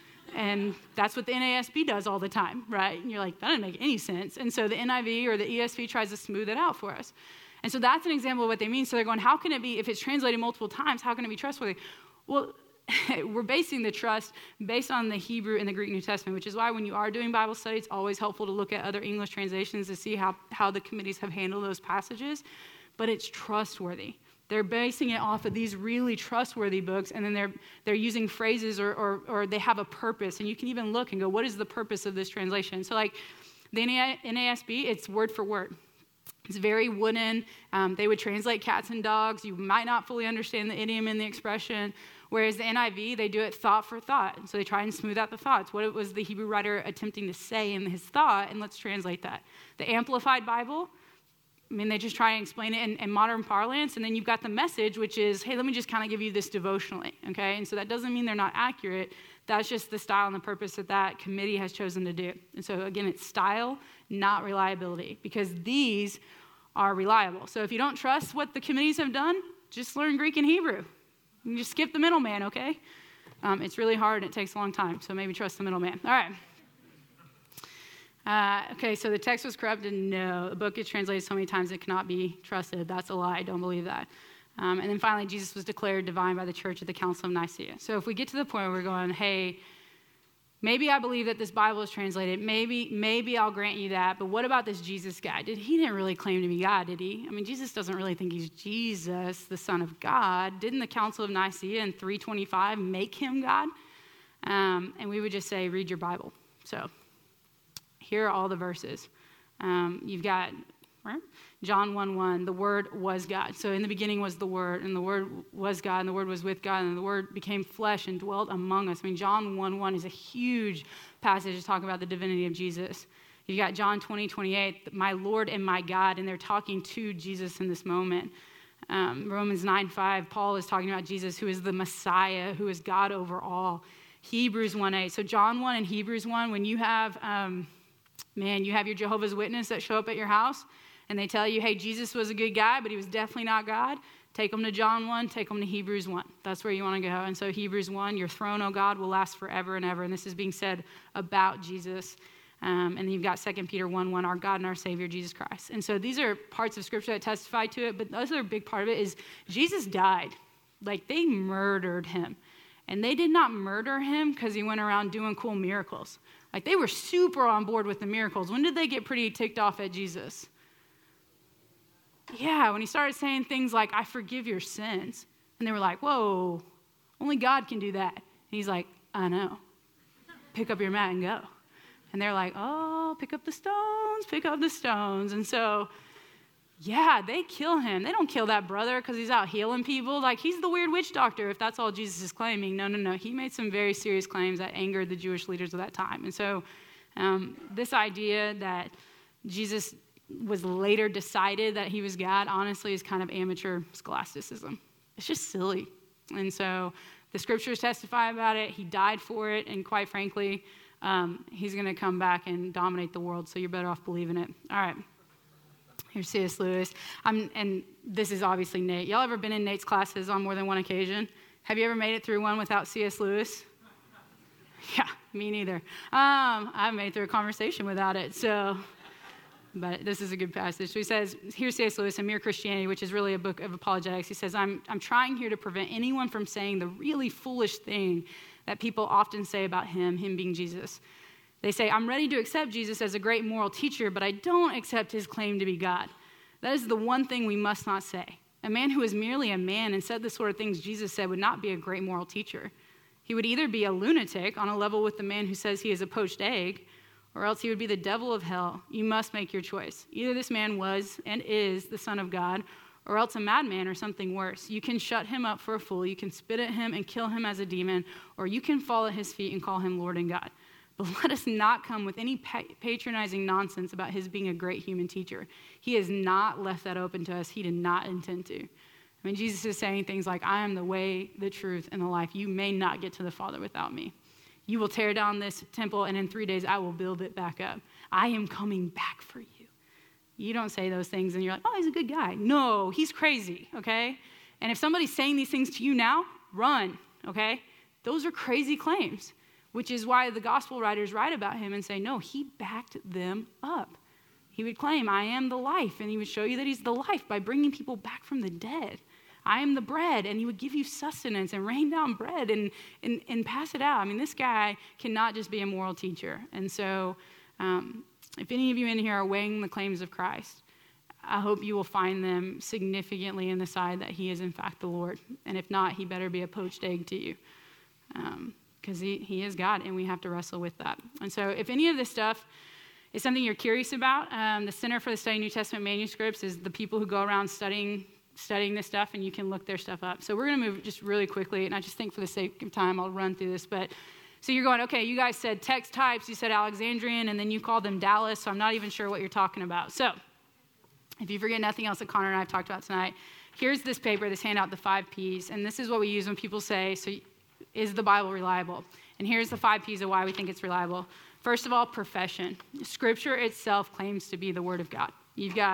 And that's what the N A S B does all the time, right? And you're like, that doesn't make any sense. And so the N I V or the E S V tries to smooth it out for us. And so that's an example of what they mean. So they're going, how can it be, if it's translated multiple times, how can it be trustworthy? Well, we're basing the trust based on the Hebrew and the Greek New Testament, which is why when you are doing Bible study, it's always helpful to look at other English translations to see how, how the committees have handled those passages. But it's trustworthy. They're basing it off of these really trustworthy books, and then they're they're using phrases or, or or they have a purpose. And you can even look and go, what is the purpose of this translation? So like the N A S B, it's word for word. It's very wooden. Um, they would translate cats and dogs. You might not fully understand the idiom and the expression. Whereas the N I V, they do it thought for thought. So they try and smooth out the thoughts. What was the Hebrew writer attempting to say in his thought? And let's translate that. The Amplified Bible, I mean, they just try and explain it in, in modern parlance. And then you've got the Message, which is, hey, let me just kind of give you this devotionally, okay? And so that doesn't mean they're not accurate. That's just the style and the purpose that that committee has chosen to do. And so, again, it's style, not reliability, because these are reliable. So if you don't trust what the committees have done, just learn Greek and Hebrew. You just skip the middleman, okay? Um, it's really hard and it takes a long time, so maybe trust the middleman. All right. Uh, okay, so the text was corrupted. No, the book is translated so many times it cannot be trusted. That's a lie. Don't believe that. Um, and then finally, Jesus was declared divine by the church at the Council of Nicaea. So if we get to the point where we're going, hey, maybe I believe that this Bible is translated. Maybe, maybe I'll grant you that. But what about this Jesus guy? Did he didn't really claim to be God, did he? I mean, Jesus doesn't really think he's Jesus, the Son of God. Didn't the Council of Nicaea in three twenty-five make him God? Um, and we would just say, read your Bible. So here are all the verses. Um, you've got right? John one one, the Word was God. So in the beginning was the Word, and the Word was God, and the Word was with God, and the Word became flesh and dwelt among us. I mean, John one one is a huge passage to talk about the divinity of Jesus. You got John twenty twenty-eight, my Lord and my God, and they're talking to Jesus in this moment. Um, Romans nine five, Paul is talking about Jesus, who is the Messiah, who is God over all. Hebrews one eight. So John one and Hebrews one, when you have, um, man, you have your Jehovah's Witness that show up at your house, and they tell you, hey, Jesus was a good guy, but he was definitely not God, take them to John one, take them to Hebrews one. That's where you want to go. And so Hebrews one, your throne, O God, will last forever and ever. And this is being said about Jesus. Um, and then you've got Second Peter one one, our God and our Savior, Jesus Christ. And so these are parts of Scripture that testify to it, but the other big part of it is Jesus died. Like, they murdered him. And they did not murder him because he went around doing cool miracles. Like, they were super on board with the miracles. When did they get pretty ticked off at Jesus? Yeah, when he started saying things like, I forgive your sins. And they were like, whoa, only God can do that. And he's like, I know. Pick up your mat and go. And they're like, oh, pick up the stones, pick up the stones. And so, yeah, they kill him. They don't kill that brother because he's out healing people. Like, he's the weird witch doctor, if that's all Jesus is claiming. No, no, no. He made some very serious claims that angered the Jewish leaders of that time. And so um, this idea that Jesus was later decided that he was God, honestly, is kind of amateur scholasticism. It's just silly. And so the Scriptures testify about it. He died for it. And quite frankly, um, he's going to come back and dominate the world. So you're better off believing it. All right. Here's C S Lewis. I'm, and this is obviously Nate. Y'all ever been in Nate's classes on more than one occasion? Have you ever made it through one without C S Lewis? Yeah, me neither. Um, I've made it through a conversation without it. So, but this is a good passage. So he says, here's C S Lewis in Mere Christianity, which is really a book of apologetics. He says, I'm, I'm trying here to prevent anyone from saying the really foolish thing that people often say about him, him being Jesus. They say, I'm ready to accept Jesus as a great moral teacher, but I don't accept his claim to be God. That is the one thing we must not say. A man who is merely a man and said the sort of things Jesus said would not be a great moral teacher. He would either be a lunatic on a level with the man who says he is a poached egg, or else he would be the devil of hell. You must make your choice. Either this man was and is the Son of God, or else a madman or something worse. You can shut him up for a fool. You can spit at him and kill him as a demon, or you can fall at his feet and call him Lord and God. But let us not come with any patronizing nonsense about his being a great human teacher. He has not left that open to us. He did not intend to. I mean, Jesus is saying things like, I am the way, the truth, and the life. You may not get to the Father without me. You will tear down this temple, and in three days I will build it back up. I am coming back for you. You don't say those things, and you're like, oh, he's a good guy. No, he's crazy, okay? And if somebody's saying these things to you now, run, okay? Those are crazy claims. Which is why the gospel writers write about him and say, no, he backed them up. He would claim, I am the life, and he would show you that he's the life by bringing people back from the dead. I am the bread, and he would give you sustenance and rain down bread and, and, and pass it out. I mean, this guy cannot just be a moral teacher. And so um, if any of you in here are weighing the claims of Christ, I hope you will find them significantly in the side that he is, in fact, the Lord. And if not, he better be a poached egg to you. Um Because he, he is God, and we have to wrestle with that. And so if any of this stuff is something you're curious about, um, the Center for the Study of New Testament Manuscripts is the people who go around studying studying this stuff, and you can look their stuff up. So we're going to move just really quickly, and I just think for the sake of time, I'll run through this. But so you're going, okay, you guys said text types, you said Alexandrian, and then you called them Dallas, so I'm not even sure what you're talking about. So if you forget nothing else that Connor and I have talked about tonight, here's this paper, this handout, the five P's, and this is what we use when people say, so is the Bible reliable? And here's the five P's of why we think it's reliable. First of all, profession. Scripture itself claims to be the Word of God. You've got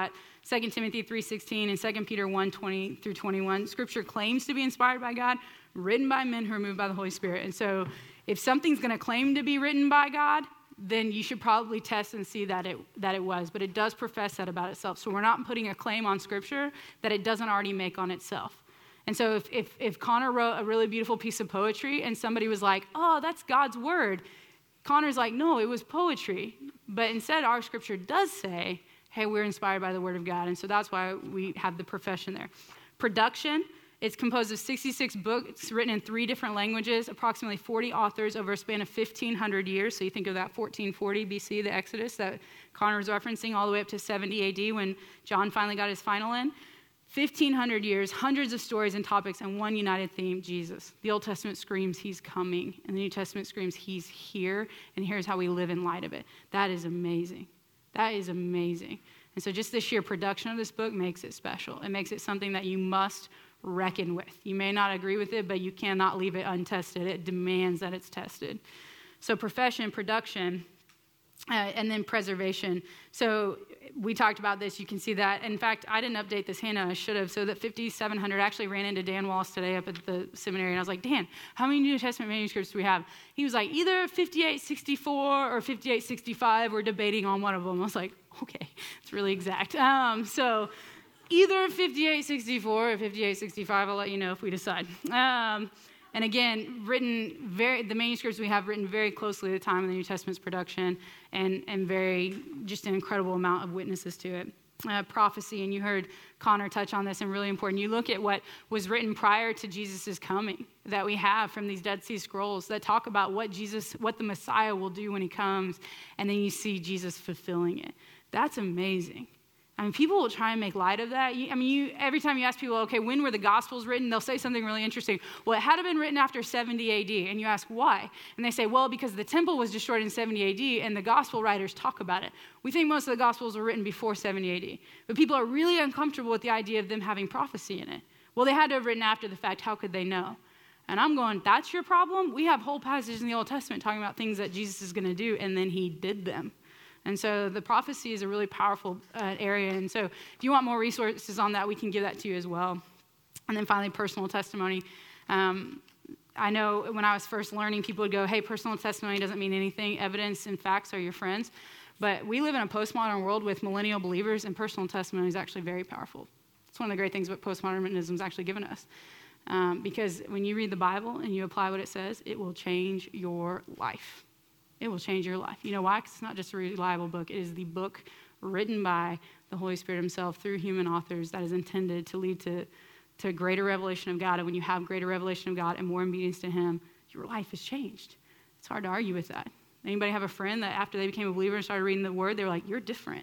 Second Timothy three sixteen and Second Peter one twenty through twenty-one. Scripture claims to be inspired by God, written by men who are moved by the Holy Spirit. And so if something's going to claim to be written by God, then you should probably test and see that it that it was. But it does profess that about itself. So we're not putting a claim on Scripture that it doesn't already make on itself. And so if, if, if Connor wrote a really beautiful piece of poetry and somebody was like, oh, that's God's word, Connor's like, no, it was poetry. But instead, our Scripture does say, hey, we're inspired by the word of God. And so that's why we have the profession there. Production, it's composed of sixty-six books written in three different languages, approximately forty authors over a span of fifteen hundred years. So you think of that fourteen forty B C, the Exodus that Connor was referencing, all the way up to seventy A D when John finally got his final in. fifteen hundred years, hundreds of stories and topics, and one united theme, Jesus. The Old Testament screams he's coming, and the New Testament screams he's here, and here's how we live in light of it. That is amazing. That is amazing. And so just the sheer production of this book makes it special. It makes it something that you must reckon with. You may not agree with it, but you cannot leave it untested. It demands that it's tested. So profession, production, uh, and then preservation. So we talked about this. You can see that. In fact, I didn't update this handout. I should have. So that fifty-seven hundred actually ran into Dan Wallace today up at the seminary. And I was like, Dan, how many New Testament manuscripts do we have? He was like, either fifty-eight sixty-four or fifty-eight sixty-five. We're debating on one of them. I was like, okay, it's really exact. Um, so either fifty-eight sixty-four or fifty-eight sixty-five. I'll let you know if we decide. Um, And again, written very, the manuscripts we have written very closely at the time of the New Testament's production, and, and very, just an incredible amount of witnesses to it. Uh, prophecy, and you heard Connor touch on this, and really important. You look at what was written prior to Jesus' coming that we have from these Dead Sea Scrolls that talk about what Jesus, what the Messiah will do when he comes, and then you see Jesus fulfilling it. That's amazing. I mean, people will try and make light of that. You, I mean, you, every time you ask people, okay, when were the Gospels written? They'll say something really interesting. Well, it had to have been written after seventy A D. And you ask, why? And they say, well, because the temple was destroyed in seventy A D, and the Gospel writers talk about it. We think most of the Gospels were written before seventy A D. But people are really uncomfortable with the idea of them having prophecy in it. Well, they had to have written after the fact. How could they know? And I'm going, that's your problem? We have whole passages in the Old Testament talking about things that Jesus is going to do, and then he did them. And so the prophecy is a really powerful uh, area. And so if you want more resources on that, we can give that to you as well. And then finally, personal testimony. Um, I know when I was first learning, people would go, hey, personal testimony doesn't mean anything. Evidence and facts are your friends. But we live in a postmodern world with millennial believers, and personal testimony is actually very powerful. It's one of the great things what postmodernism has actually given us. Um, because when you read the Bible and you apply what it says, it will change your life. It will change your life. You know why? Because it's not just a reliable book. It is the book written by the Holy Spirit himself through human authors that is intended to lead to, to greater revelation of God. And when you have greater revelation of God and more obedience to him, your life is changed. It's hard to argue with that. Anybody have a friend that after they became a believer and started reading the word, they were like, you're different.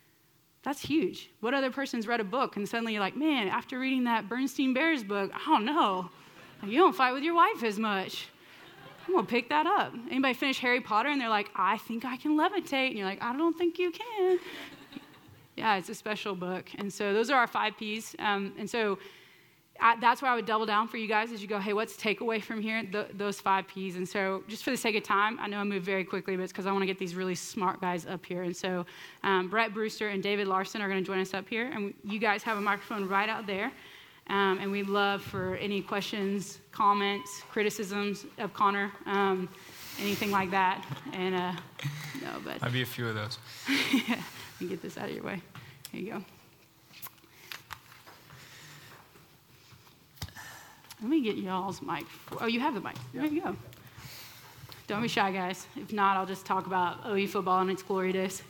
That's huge. What other person's read a book and suddenly you're like, man, after reading that Bernstein Bears book, I don't know. You don't fight with your wife as much. I'm going to pick that up. Anybody finish Harry Potter and they're like, I think I can levitate. And you're like, I don't think you can. Yeah, it's a special book. And so those are our five P's. Um, and so I, that's where I would double down for you guys as you go, hey, what's takeaway from here? The, those five P's. And so just for the sake of time, I know I moved very quickly, but it's because I want to get these really smart guys up here. And so um, Brett Brewster and David Larson are going to join us up here. And you guys have a microphone right out there. Um, and we'd love for any questions, comments, criticisms of Connor, um, anything like that. And uh, no, but Might be a few of those. Yeah, let me get this out of your way. Here you go. Let me get y'all's mic. Oh, you have the mic. There you go. Don't be shy, guys. If not, I'll just talk about O U football in its glory days.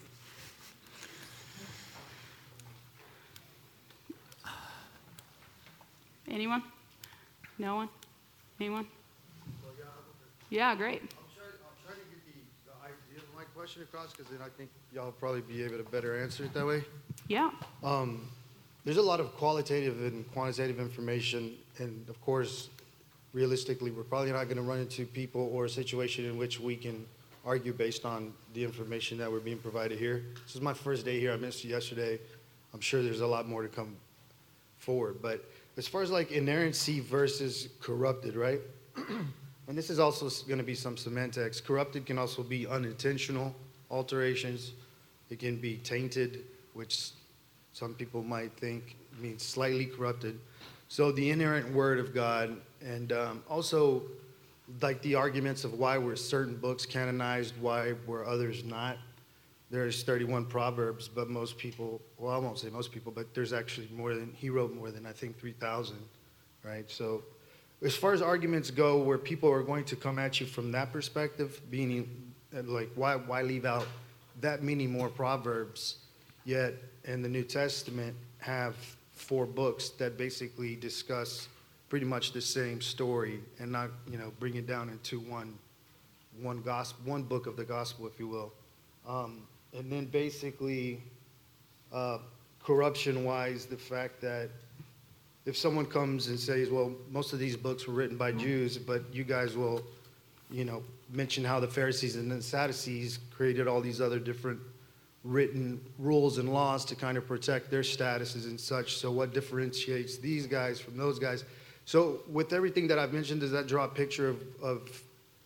Anyone? No one? Anyone? Yeah, great. I'm trying, I'm trying to get the, the idea of my question across, because then I think y'all will probably be able to better answer it that way. Yeah. Um, there's a lot of qualitative and quantitative information, and of course, realistically, we're probably not going to run into people or a situation in which we can argue based on the information that we're being provided here. This is my first day here. I missed you yesterday. I'm sure there's a lot more to come forward, but as far as like inerrancy versus corrupted, right? And this is also going to be some semantics. Corrupted can also be unintentional alterations. It can be tainted, which some people might think means slightly corrupted. So the inerrant word of God, and um, also like the arguments of why were certain books canonized, why were others not. There's thirty-one Proverbs, but most people, well, I won't say most people, but there's actually more than, he wrote more than, I think, three thousand, right? So as far as arguments go, where people are going to come at you from that perspective, meaning, like, why, why leave out that many more Proverbs, yet in the New Testament have four books that basically discuss pretty much the same story and not, you know, bring it down into one, one gospel, one book of the gospel, if you will. Um, and then basically, uh, corruption-wise, the fact that if someone comes and says, well, most of these books were written by Jews, but you guys will, you know, mention how the Pharisees and the Sadducees created all these other different written rules and laws to kind of protect their statuses and such. So what differentiates these guys from those guys? So with everything that I've mentioned, does that draw a picture of, of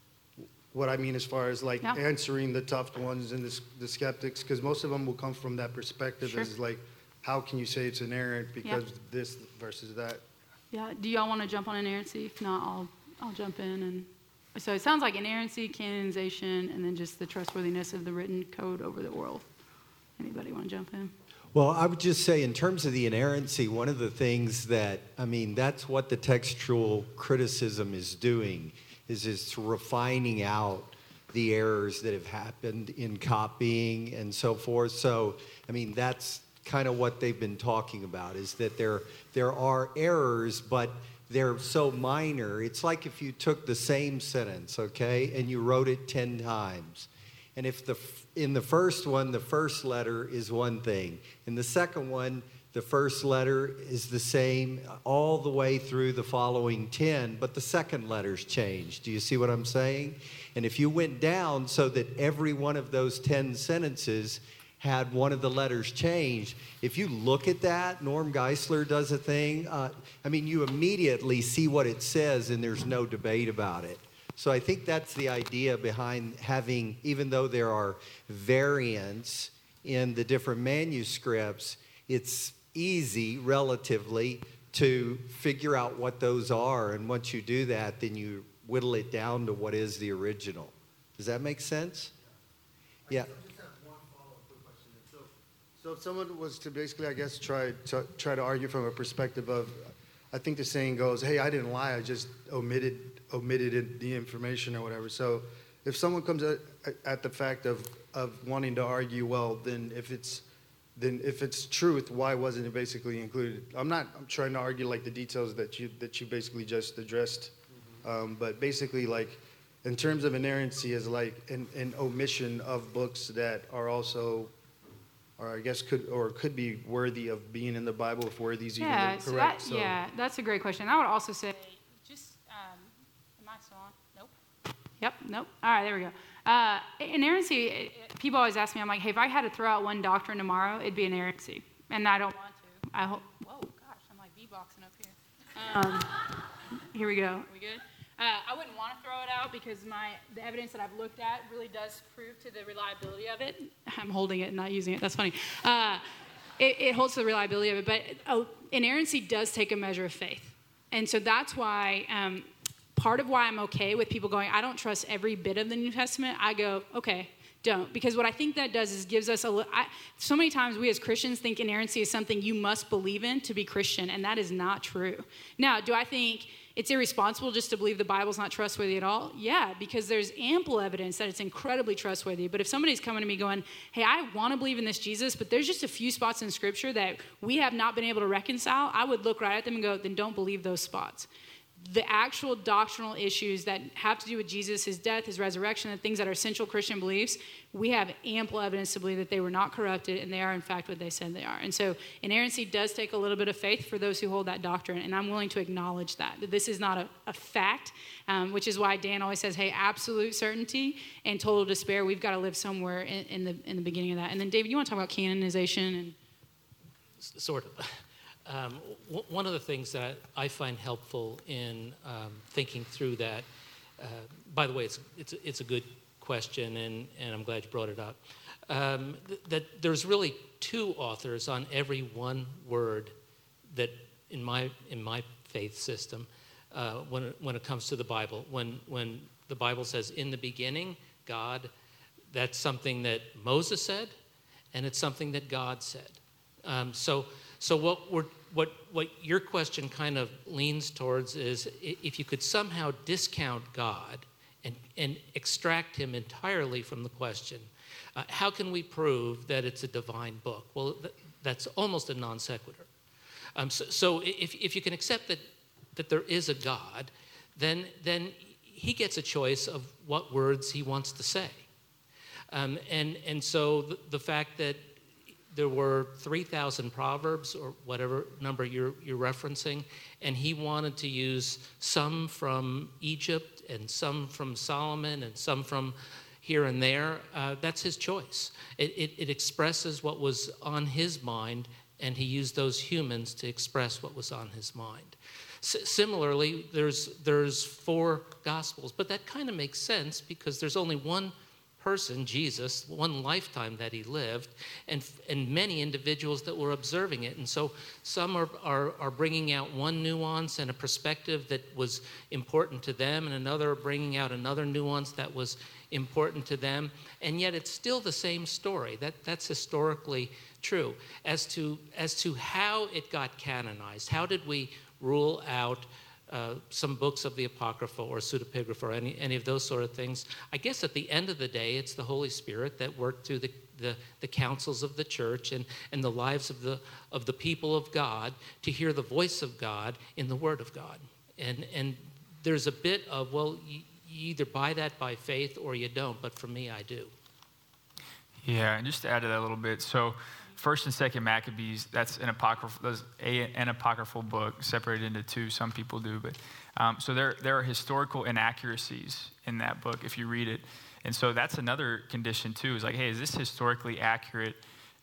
what I mean as far as like yeah. answering the tough ones and the, the skeptics? Because most of them will come from that perspective Sure. as like, how can you say it's inerrant because yeah. this versus that? Yeah. Do y'all want to jump on inerrancy? If not, I'll I'll jump in. And so it sounds like inerrancy, canonization, and then just the trustworthiness of the written code over the oral. Anybody want to jump in? Well, I would just say in terms of the inerrancy, one of the things that, I mean, that's what the textual criticism is doing, is it's refining out the errors that have happened in copying and so forth. So, I mean, that's kind of what they've been talking about, is that there there are errors, but they're so minor. It's like if you took the same sentence, okay, and you wrote it ten times. And if the in the first one, the first letter is one thing. In the second one, the first letter is the same all the way through the following ten, but the second letter's changed. Do you see what I'm saying? And if you went down so that every one of those ten sentences had one of the letters changed, if you look at that, Norm Geisler does a thing, uh, I mean, you immediately see what it says and there's no debate about it. So I think that's the idea behind having, even though there are variants in the different manuscripts, it's easy, relatively, to figure out what those are. And once you do that, then you whittle it down to what is the original. Does that make sense? Yeah. So if someone was to basically, I guess, try to try to argue from a perspective of, I think the saying goes, hey, I didn't lie, I just omitted omitted it, the information or whatever. So if someone comes at, at the fact of, of wanting to argue, well, then if it's then if it's truth, why wasn't it basically included? I'm not I'm trying to argue like the details that you that you basically just addressed, mm-hmm. um, but basically like in terms of inerrancy is like an, an omission of books that are also, or I guess could or could be worthy of being in the Bible if worthy's even Yeah, correct. so that, So, yeah, that's a great question. I would also say, just, um, am I still on? Nope. Yep, nope. All right, there we go. Uh, inerrancy, people always ask me, I'm like, hey, if I had to throw out one doctrine tomorrow, it'd be inerrancy. And I don't want to. I hope, whoa, gosh, I'm like beatboxing up here. Um, here we go. Are we good? Uh, I wouldn't want to throw it out because my the evidence that I've looked at really does prove to the reliability of it. I'm holding it and not using it. That's funny. Uh, it, it holds to the reliability of it. But oh, inerrancy does take a measure of faith. And so that's why um, part of why I'm okay with people going, I don't trust every bit of the New Testament. I go, okay, don't. Because what I think that does is gives us a I, so many times we as Christians think inerrancy is something you must believe in to be Christian. And that is not true. Now, do I think it's irresponsible just to believe the Bible's not trustworthy at all? Yeah, because there's ample evidence that it's incredibly trustworthy. But if somebody's coming to me going, hey, I want to believe in this Jesus, but there's just a few spots in Scripture that we have not been able to reconcile, I would look right at them and go, then don't believe those spots. The actual doctrinal issues that have to do with Jesus, his death, his resurrection, the things that are essential Christian beliefs, we have ample evidence to believe that they were not corrupted and they are, in fact, what they said they are. And so inerrancy does take a little bit of faith for those who hold that doctrine, and I'm willing to acknowledge that, that this is not a, a fact, um, which is why Dan always says, hey, absolute certainty and total despair, we've got to live somewhere in, in, the, in the beginning of that. And then, David, you want to talk about canonization? And Sort of. Um, w- one of the things that I find helpful in um, thinking through that, uh, by the way, it's it's it's a good question, and, and I'm glad you brought it up. um, th- that there's really two authors on every one word that in my in my faith system uh, when it, when it comes to the Bible. When when the Bible says in the beginning God, that's something that Moses said, and it's something that God said. Um, so so what we're what what your question kind of leans towards is if you could somehow discount God and and extract him entirely from the question, uh, how can we prove that it's a divine book? Well, th- that's almost a non sequitur. Um, so, so if if you can accept that that there is a God, then then he gets a choice of what words he wants to say. Um, and and so the, the fact that there were three thousand proverbs or whatever number you're you're referencing, and he wanted to use some from Egypt and some from Solomon and some from here and there, uh, that's his choice. It, it, it expresses what was on his mind, and he used those humans to express what was on his mind. S- similarly, there's there's four Gospels, but that kind of makes sense because there's only one person, Jesus, one lifetime that he lived, and and many individuals that were observing it. And so some are, are, are bringing out one nuance and a perspective that was important to them, and another are bringing out another nuance that was important to them, and yet it's still the same story. That that's historically true. As to as to how it got canonized, how did we rule out uh, some books of the Apocrypha or pseudepigrapha or any any of those sort of things? I guess at the end of the day, it's the Holy Spirit that worked through the the, the councils of the church and, and the lives of the of the people of God to hear the voice of God in the Word of God. And and there's a bit of, well, you, you either buy that by faith or you don't, but for me, I do. Yeah, and just to add to that a little bit, so First and Second Maccabees, that's an apocryphal, that's a, an apocryphal book separated into two. Some people do, but um, so there there are historical inaccuracies in that book if you read it, and so that's another condition too. Is like, hey, is this historically accurate?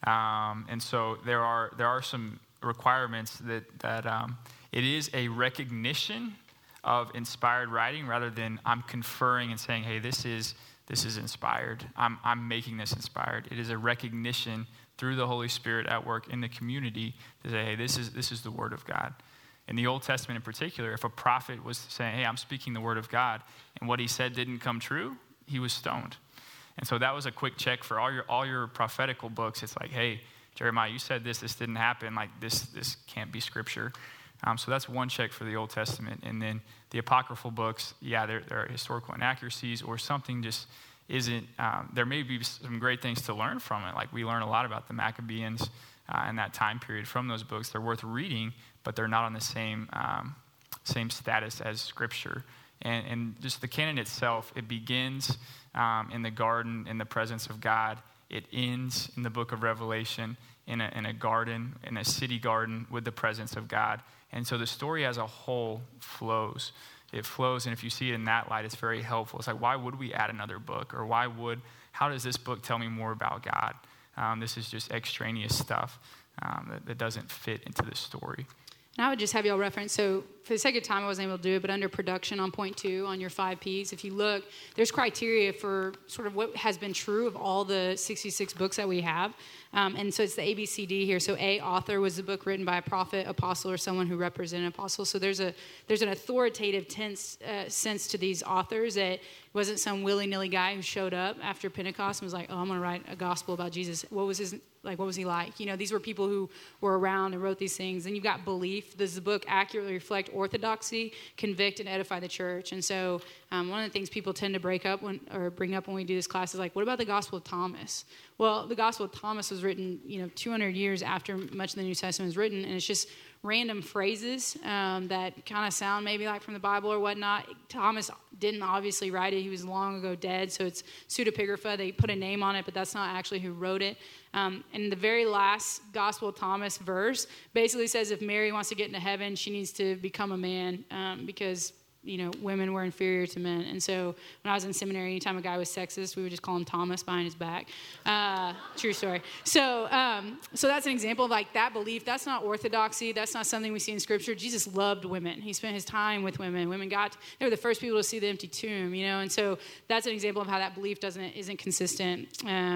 Um, and so there are there are some requirements that that um, it is a recognition of inspired writing rather than I'm conferring and saying, hey, this is this is inspired. I'm I'm making this inspired. It is a recognition through the Holy Spirit at work in the community to say, hey, this is this is the Word of God. In the Old Testament in particular, if a prophet was saying, hey, I'm speaking the Word of God, and what he said didn't come true, he was stoned. And so that was a quick check for all your all your prophetical books. It's like, hey, Jeremiah, you said this, this didn't happen. Like, this this can't be Scripture. Um, so that's one check for the Old Testament. And then the apocryphal books, yeah, there, there are historical inaccuracies or something just isn't, um, there may be some great things to learn from it. Like we learn a lot about the Maccabees uh, and that time period from those books. They're worth reading, but they're not on the same um, same status as Scripture. And, and just the canon itself, it begins um, in the garden in the presence of God. It ends in the book of Revelation in a, in a garden, in a city garden with the presence of God. And so the story as a whole flows. It flows, and if you see it in that light, it's very helpful. It's like, why would we add another book? Or why would, how does this book tell me more about God? Um, this is just extraneous stuff um, that, that doesn't fit into the story. And I would just have y'all reference, so for the sake of time, I wasn't able to do it, but under production on point two on your five Ps, if you look, there's criteria for sort of what has been true of all the sixty-six books that we have. Um, and so it's the A B C D here. So A, author, was the book written by a prophet, apostle, or someone who represented an apostle. So there's a there's an authoritative tense, uh, sense to these authors that it wasn't some willy-nilly guy who showed up after Pentecost and was like, oh, I'm going to write a gospel about Jesus. What was his, like, what was he like? You know, these were people who were around and wrote these things. And you've got belief. Does the book accurately reflect orthodoxy, convict, and edify the church? And so um, one of the things people tend to break up when, or bring up when we do this class is like, what about the Gospel of Thomas? Well, the Gospel of Thomas was written, you know, two hundred years after much of the New Testament was written, and it's just random phrases um, that kind of sound maybe like from the Bible or whatnot. Thomas didn't obviously write it. He was long ago dead, so it's pseudepigrapha. They put a name on it, but that's not actually who wrote it. Um, and the very last Gospel of Thomas verse basically says if Mary wants to get into heaven, she needs to become a man um, because you know, women were inferior to men. And so when I was in seminary, anytime a guy was sexist, we would just call him Thomas behind his back. Uh, true story. So um, so that's an example of like that belief. That's not orthodoxy. That's not something we see in Scripture. Jesus loved women. He spent his time with women. Women got, they were the first people to see the empty tomb, you know. And so that's an example of how that belief doesn't isn't consistent. Um,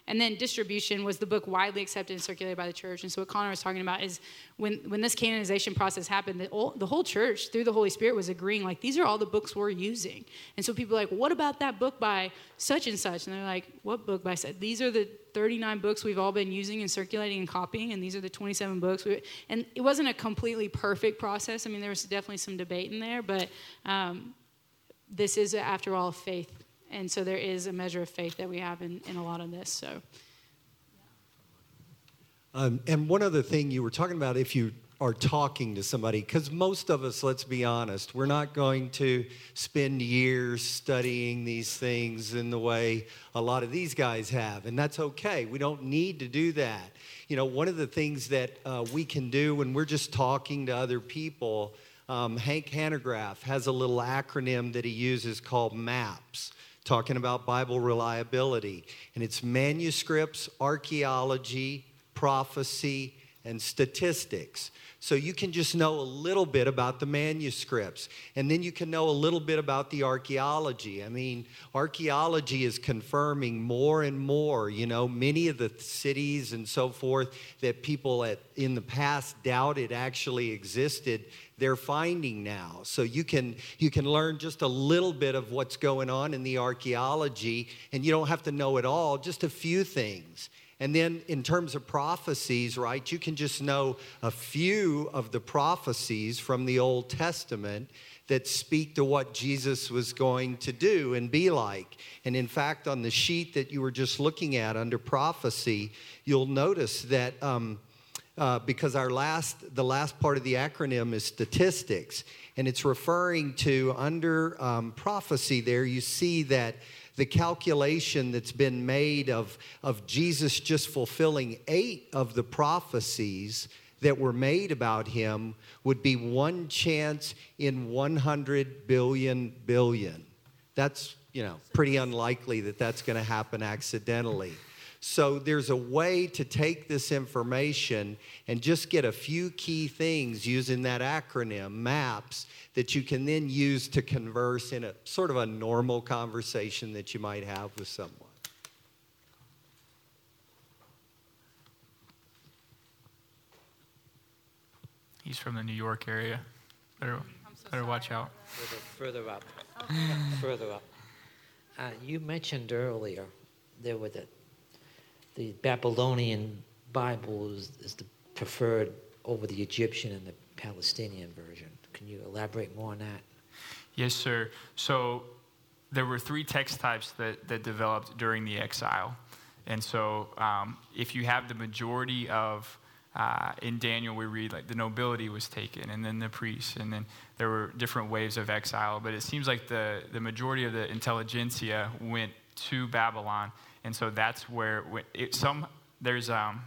And then distribution, was the book widely accepted and circulated by the church? And so what Connor was talking about is when, when this canonization process happened, the whole, the whole church, through the Holy Spirit, was agreeing, like, these are all the books we're using. And so people are like, what about that book by such and such? And they're like, what book by such? These are the thirty-nine books we've all been using and circulating and copying, and these are the twenty-seven books. We, and it wasn't a completely perfect process. I mean, there was definitely some debate in there, but um, this is, after all, faith. And so there is a measure of faith that we have in, in a lot of this. So, um, and one other thing you were talking about, if you are talking to somebody, because most of us, let's be honest, we're not going to spend years studying these things in the way a lot of these guys have, and that's okay. We don't need to do that. You know, one of the things that uh, we can do when we're just talking to other people, um, Hank Hanegraaff has a little acronym that he uses called MAPS, talking about Bible reliability, and it's manuscripts, archaeology, prophecy, and statistics. So you can just know a little bit about the manuscripts, and then you can know a little bit about the archaeology. I mean, archaeology is confirming more and more, you know, many of the cities and so forth that people at, in the past doubted actually existed, they're finding now. So you can you can learn just a little bit of what's going on in the archaeology, and you don't have to know it all, just a few things. And then in terms of prophecies, right, you can just know a few of the prophecies from the Old Testament that speak to what Jesus was going to do and be like. And in fact, on the sheet that you were just looking at under prophecy, you'll notice that um, uh, because our last, the last part of the acronym is statistics, and it's referring to under um, prophecy there, you see that the calculation that's been made of, of Jesus just fulfilling eight of the prophecies that were made about him would be one chance in one hundred billion billion. That's, you know, pretty unlikely that that's going to happen accidentally. So there's a way to take this information and just get a few key things using that acronym, MAPS, that you can then use to converse in a sort of a normal conversation that you might have with someone. He's from the New York area. Better, so better watch out. Further, further up. Further up. Uh, you mentioned earlier there were the the Babylonian Bible is, is the preferred over the Egyptian and the Palestinian version. Can you elaborate more on that? Yes, sir. So there were three text types that, that developed during the exile. And so um, if you have the majority of, uh, in Daniel we read like the nobility was taken and then the priests, and then there were different waves of exile. But it seems like the, the majority of the intelligentsia went to Babylon. And so that's where it, some, there's, um,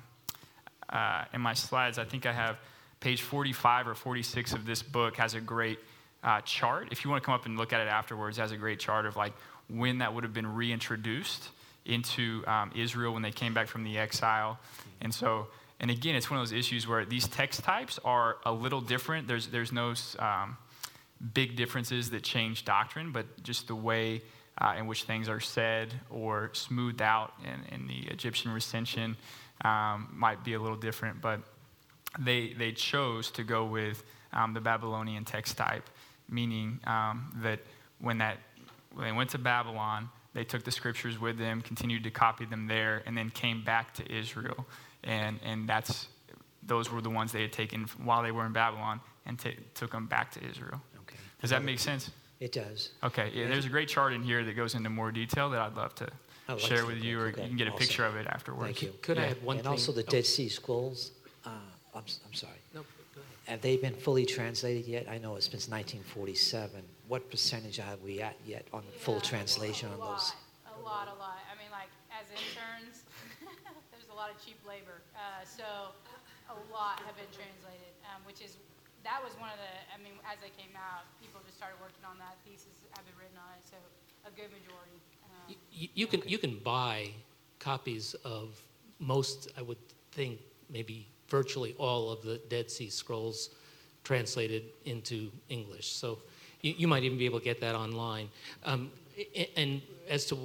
uh, in my slides, I think I have page forty-five or forty-six of this book has a great uh, chart. If you want to come up and look at it afterwards, it has a great chart of like when that would have been reintroduced into um, Israel when they came back from the exile. And so, and again, it's one of those issues where these text types are a little different. There's, there's no um, big differences that change doctrine, but just the way Uh, in which things are said or smoothed out in, in the Egyptian recension um, might be a little different, but they they chose to go with um, the Babylonian text type, meaning um, that when that when they went to Babylon, they took the scriptures with them, continued to copy them there, and then came back to Israel, and and that's those were the ones they had taken while they were in Babylon and t- took them back to Israel. Okay. Does that make sense? It does. Okay, yeah, there's a great chart in here that goes into more detail that I'd love to I'd like share to with look you, or at that you can get a also. picture of it afterwards. Thank you. Could I Yeah. add one and thing? also the Oh, Dead Sea Scrolls. Uh, I'm, s- I'm sorry. No, go ahead. Have they been fully translated yet? I know it's been nineteen forty-seven. What percentage are we at yet on the full translation a on lot, those? A lot, a lot. I mean, like, as interns, there's a lot of cheap labor. Uh, so a lot have been translated, um, which is, that was one of the, I mean, as they came out, people just started working on that. Theses have been written on it, so a good majority. Um, You, you can you can buy copies of most, I would think, maybe virtually all of the Dead Sea Scrolls translated into English. So you, you might even be able to get that online. Um, a- and as to what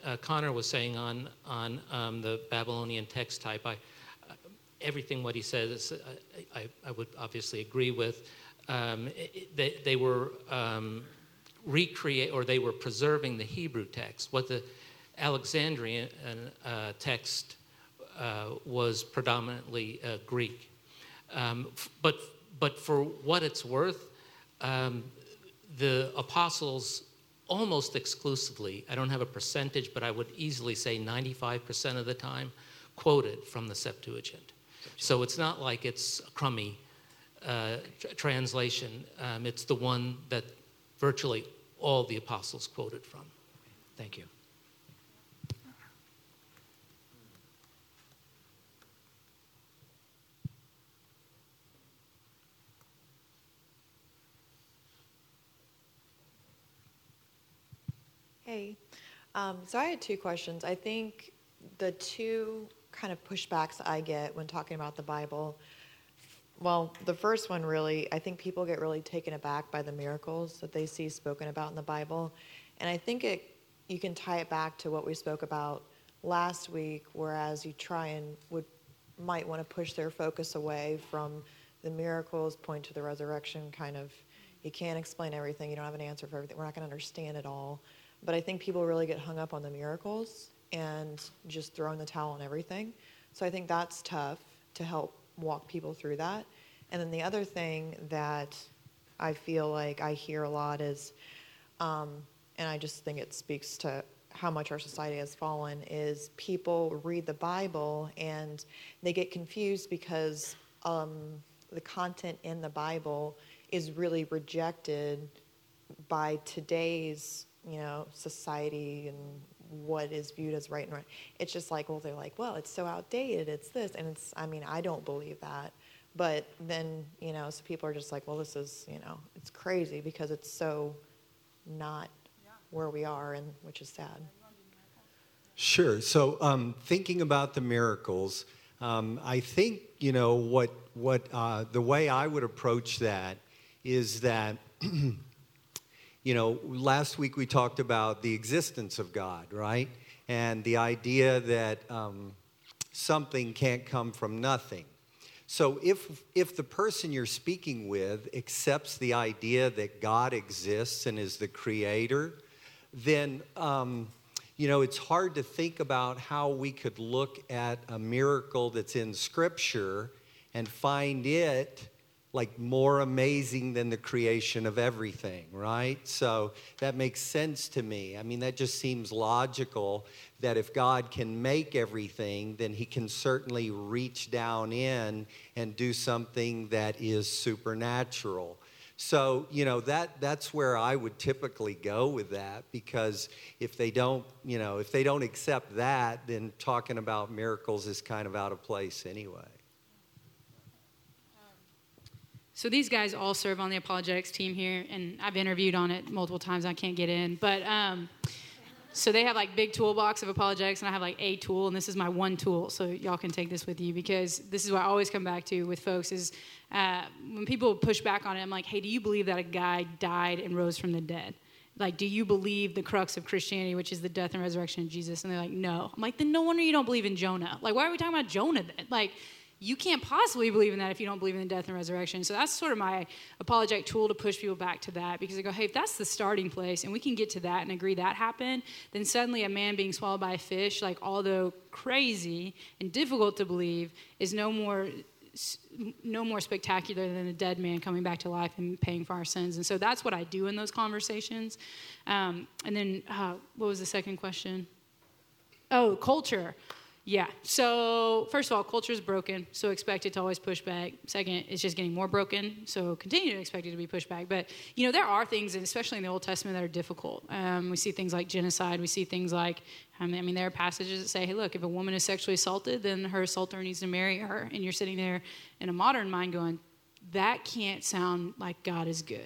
uh, Connor was saying on on um, the Babylonian text type, I, uh, everything what he says, I, I, I would obviously agree with. Um, it, they, they were um, recreate or they were preserving the Hebrew text. What the Alexandrian uh, text uh, was predominantly uh, Greek, um, f- but but for what it's worth, um, the apostles almost exclusively, I don't have a percentage, but I would easily say ninety-five percent of the time, quoted from the Septuagint. So it's not like it's a crummy uh, tr- translation. Um, it's the one that virtually all the apostles quoted from. Thank you. Hey, um, so I had two questions. I think the two kind of pushbacks I get when talking about the Bible, well, the first one really, I think people get really taken aback by the miracles that they see spoken about in the Bible. And I think it you can tie it back to what we spoke about last week, whereas you try and would might want to push their focus away from the miracles, point to the resurrection, kind of, you can't explain everything, you don't have an answer for everything, we're not going to understand it all. But I think people really get hung up on the miracles and just throwing the towel on everything. So I think that's tough to help walk people through that. And then the other thing that I feel like I hear a lot is, um, and I just think it speaks to how much our society has fallen, is people read the Bible and they get confused because um, the content in the Bible is really rejected by today's you know, society and what is viewed as right and right. It's just like, well, they're like, well, it's so outdated, it's this. And it's, I mean, I don't believe that. But then, you know, so people are just like, well, this is, you know, it's crazy because it's so not where we are, and which is sad. Sure. So um, thinking about the miracles, um, I think, you know, what, what uh, the way I would approach that is that you know, last week we talked about the existence of God, right? And the idea that um, something can't come from nothing. So if if the person you're speaking with accepts the idea that God exists and is the creator, then, um, you know, it's hard to think about how we could look at a miracle that's in Scripture and find it like more amazing than the creation of everything, right? So that makes sense to me. I mean, that just seems logical that if God can make everything, then he can certainly reach down in and do something that is supernatural. So, you know, that that's where I would typically go with that, because if they don't, you know, if they don't accept that, then talking about miracles is kind of out of place anyway. So these guys all serve on the apologetics team here, and I've interviewed on it multiple times. I can't get in. But um, so they have like big toolbox of apologetics, and I have like a tool, and this is my one tool. So y'all can take this with you, because this is what I always come back to with folks is uh, when people push back on it, I'm like, hey, do you believe that a guy died and rose from the dead? Like, do you believe the crux of Christianity, which is the death and resurrection of Jesus? And they're like, no. I'm like, then no wonder you don't believe in Jonah. Like, why are we talking about Jonah then? Like, you can't possibly believe in that if you don't believe in the death and resurrection. So that's sort of my apologetic tool to push people back to that, because I go, hey, if that's the starting place and we can get to that and agree that happened, then suddenly a man being swallowed by a fish, like although crazy and difficult to believe, is no more no more spectacular than a dead man coming back to life and paying for our sins. And so that's what I do in those conversations. Um, and then uh, what was the second question? Oh, culture. Yeah. So first of all, culture is broken, so expect it to always push back. Second, it's just getting more broken, so continue to expect it to be pushed back. But, you know, there are things, and especially in the Old Testament, that are difficult. Um, we see things like genocide. We see things like, I mean, there are passages that say, hey, look, if a woman is sexually assaulted, then her assaulter needs to marry her. And you're sitting there in a modern mind going, that can't sound like God is good.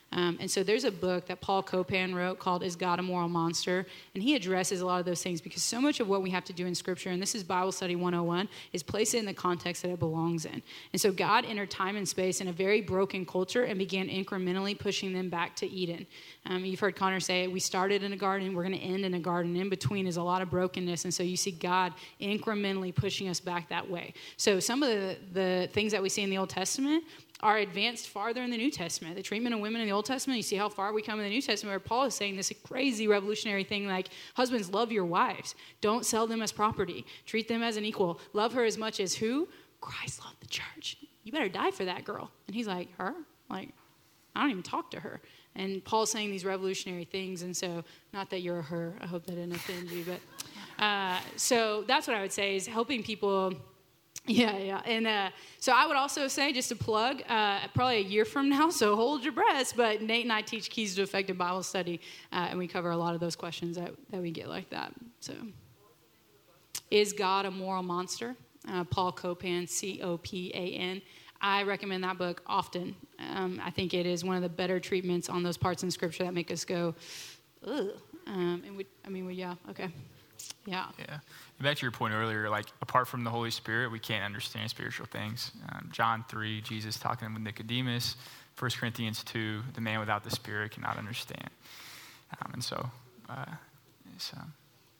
Um, and so there's a book that Paul Copan wrote called Is God a Moral Monster? And he addresses a lot of those things because so much of what we have to do in Scripture, and this is Bible Study one oh one, is place it in the context that it belongs in. And so God entered time and space in a very broken culture and began incrementally pushing them back to Eden. Um, you've heard Connor say, we started in a garden, we're going to end in a garden. In between is a lot of brokenness. And so you see God incrementally pushing us back that way. So some of the, the things that we see in the Old Testament are advanced farther in the New Testament. The treatment of women in the Old Testament, you see how far we come in the New Testament, where Paul is saying this crazy revolutionary thing like, husbands, love your wives. Don't sell them as property. Treat them as an equal. Love her as much as who? Christ loved the church. You better die for that girl. And he's like, her? Like, I don't even talk to her. And Paul's saying these revolutionary things, and so, not that you're a her, I hope that didn't offend you, but, uh, so that's what I would say is helping people. Yeah, yeah. And uh, so I would also say, just to plug, uh, probably a year from now, so hold your breath, but Nate and I teach Keys to Effective Bible Study, uh, and we cover a lot of those questions that, that we get like that. So, Is God a Moral Monster? Uh, Paul Copan, C O P A N. I recommend that book often. Um, I think it is one of the better treatments on those parts in Scripture that make us go, ugh. Um, and we, I mean, we, yeah, okay. Yeah. Yeah. And back to your point earlier, like apart from the Holy Spirit, we can't understand spiritual things. Um, John three, Jesus talking with Nicodemus. First Corinthians two, the man without the Spirit cannot understand. Um, and so, uh, it's, um,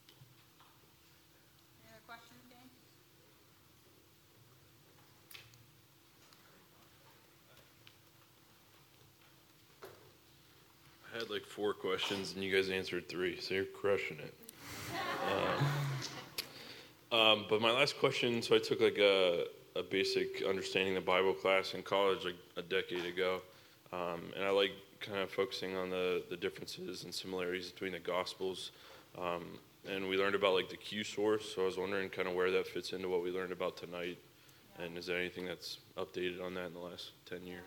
Any other questions, gang? I had like four questions, and you guys answered three, so you're crushing it. Um, um, but my last question, so I took like a, a basic understanding the Bible class in college like a decade ago, um, and I like kind of focusing on the, the differences and similarities between the Gospels, um, and we learned about like the Q source, so I was wondering kind of where that fits into what we learned about tonight, and is there anything that's updated on that in the last ten years?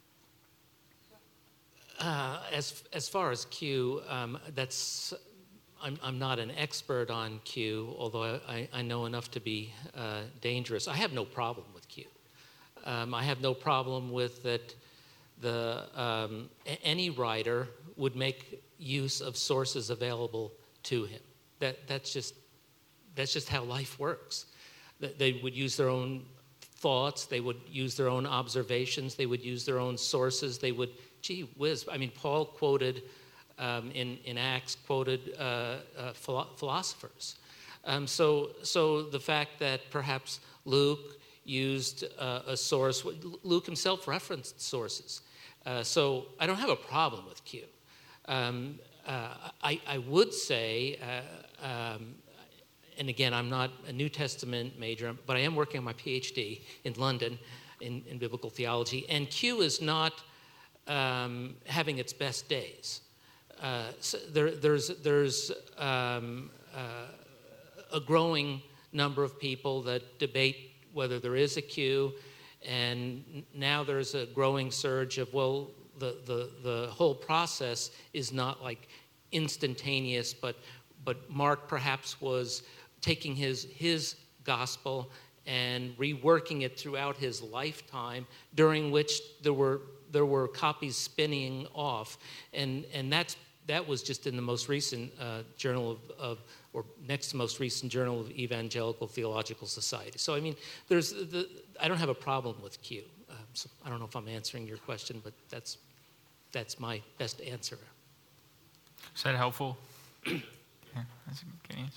Or? Uh, as as far as Q, um, that's I'm I'm not an expert on Q, although I, I know enough to be uh, dangerous. I have no problem with Q. Um, I have no problem with that. The um, a- any writer would make use of sources available to him. That that's just that's just how life works. That they would use their own thoughts. They would use their own observations. They would use their own sources. They would. Gee whiz, I mean, Paul quoted um, in, in Acts, quoted uh, uh, philo- philosophers. Um, so, so the fact that perhaps Luke used uh, a source, Luke himself referenced sources. Uh, so I don't have a problem with Q. Um, uh, I, I would say, uh, um, and again, I'm not a New Testament major, but I am working on my PhD in London in, in biblical theology, and Q is not Um, having its best days. Uh, so there, there's there's um, uh, a growing number of people that debate whether there is a Q, and now there's a growing surge of, well, the, the, the whole process is not like instantaneous, but but Mark perhaps was taking his his gospel and reworking it throughout his lifetime, during which there were there were copies spinning off, and and that's that was just in the most recent uh, journal of, of, or next to most recent journal of Evangelical Theological Society. So I mean, there's the I don't have a problem with Q. Um, so I don't know if I'm answering your question, but that's that's my best answer. Is that helpful? Yeah, that's a good answer.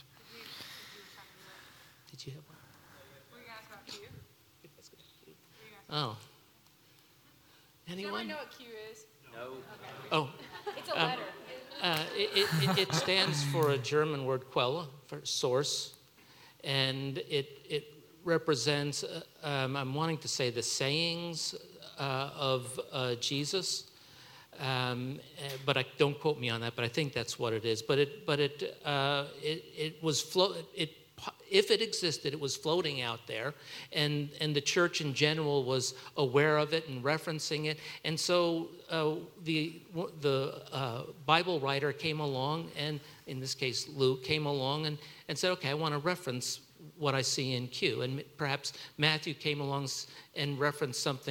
Did you have one? Were you asked about Q? Oh. Anyone? Does everyone know what Q is? No. Okay. Oh. It's a Um, letter. Uh, it, it, it stands for a German word, Quelle, for source, and it it represents, uh, um, I'm wanting to say, the sayings uh, of uh, Jesus, um, but I, don't quote me on that, but I think that's what it is. But it but it uh, it, it was flo- it if it existed, it was floating out there, and, and the church in general was aware of it and referencing it. And so uh, the the uh, Bible writer came along, and in this case, Luke came along and, and said, okay, I want to reference what I see in Q. And perhaps Matthew came along and referenced something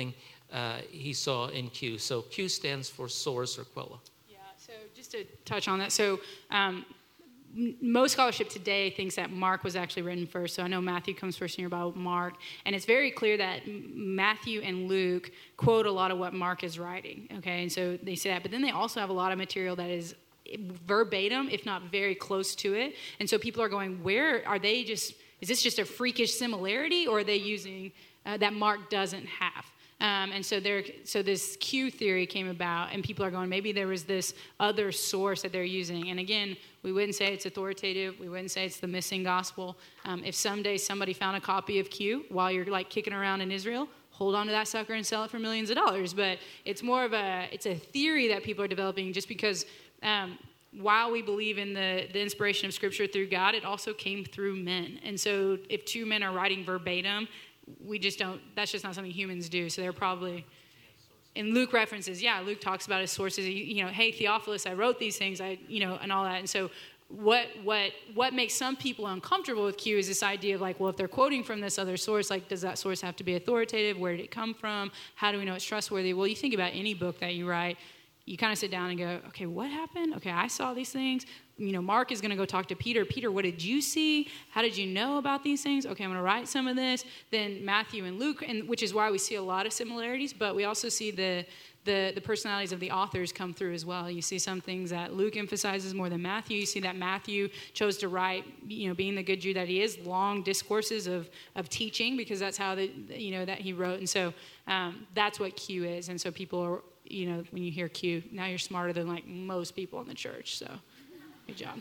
uh, he saw in Q. So Q stands for source or quella. Yeah, so just to touch on that. So um, m- most scholarship today thinks that Mark was actually written first. So I know Matthew comes first in your Bible, Mark. And it's very clear that M- Matthew and Luke quote a lot of what Mark is writing. Okay, and so they say that. But then they also have a lot of material that is verbatim, if not very close to it. And so people are going, where are they just, is this just a freakish similarity, or are they using uh, that Mark doesn't have? Um, and so there, so this Q theory came about, and people are going, maybe there was this other source that they're using. And again, we wouldn't say it's authoritative. We wouldn't say it's the missing gospel. Um, if someday somebody found a copy of Q while you're like kicking around in Israel, hold on to that sucker and sell it for millions of dollars. But it's more of a, it's a theory that people are developing just because um, while we believe in the, the inspiration of Scripture through God, it also came through men. And so if two men are writing verbatim, we just don't, that's just not something humans do. So they're probably, and Luke references, yeah, Luke talks about his sources, you, you know, hey, Theophilus, I wrote these things, I, you know, and all that. And so what what what makes some people uncomfortable with Q is this idea of like, well, if they're quoting from this other source, like, does that source have to be authoritative? Where did it come from? How do we know it's trustworthy? Well, you think about any book that you write, you kind of sit down and go, okay, what happened? Okay, I saw these things. You know, Mark is going to go talk to Peter. Peter, what did you see? How did you know about these things? Okay, I'm going to write some of this. Then Matthew and Luke, and which is why we see a lot of similarities, but we also see the the the personalities of the authors come through as well. You see some things that Luke emphasizes more than Matthew. You see that Matthew chose to write, you know, being the good Jew that he is, long discourses of of teaching, because that's how the you know that he wrote. And so um, that's what Q is. And so people are, you know, when you hear Q, now you're smarter than like most people in the church. So good job.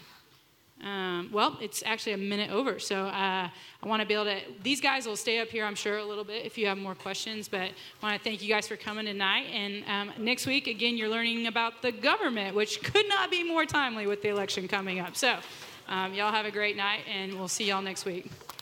Um, well, it's actually a minute over, so uh, I want to be able to, these guys will stay up here, I'm sure, a little bit if you have more questions, but I want to thank you guys for coming tonight. And um, next week, again, you're learning about the government, which could not be more timely with the election coming up. So um, y'all have a great night, and we'll see y'all next week.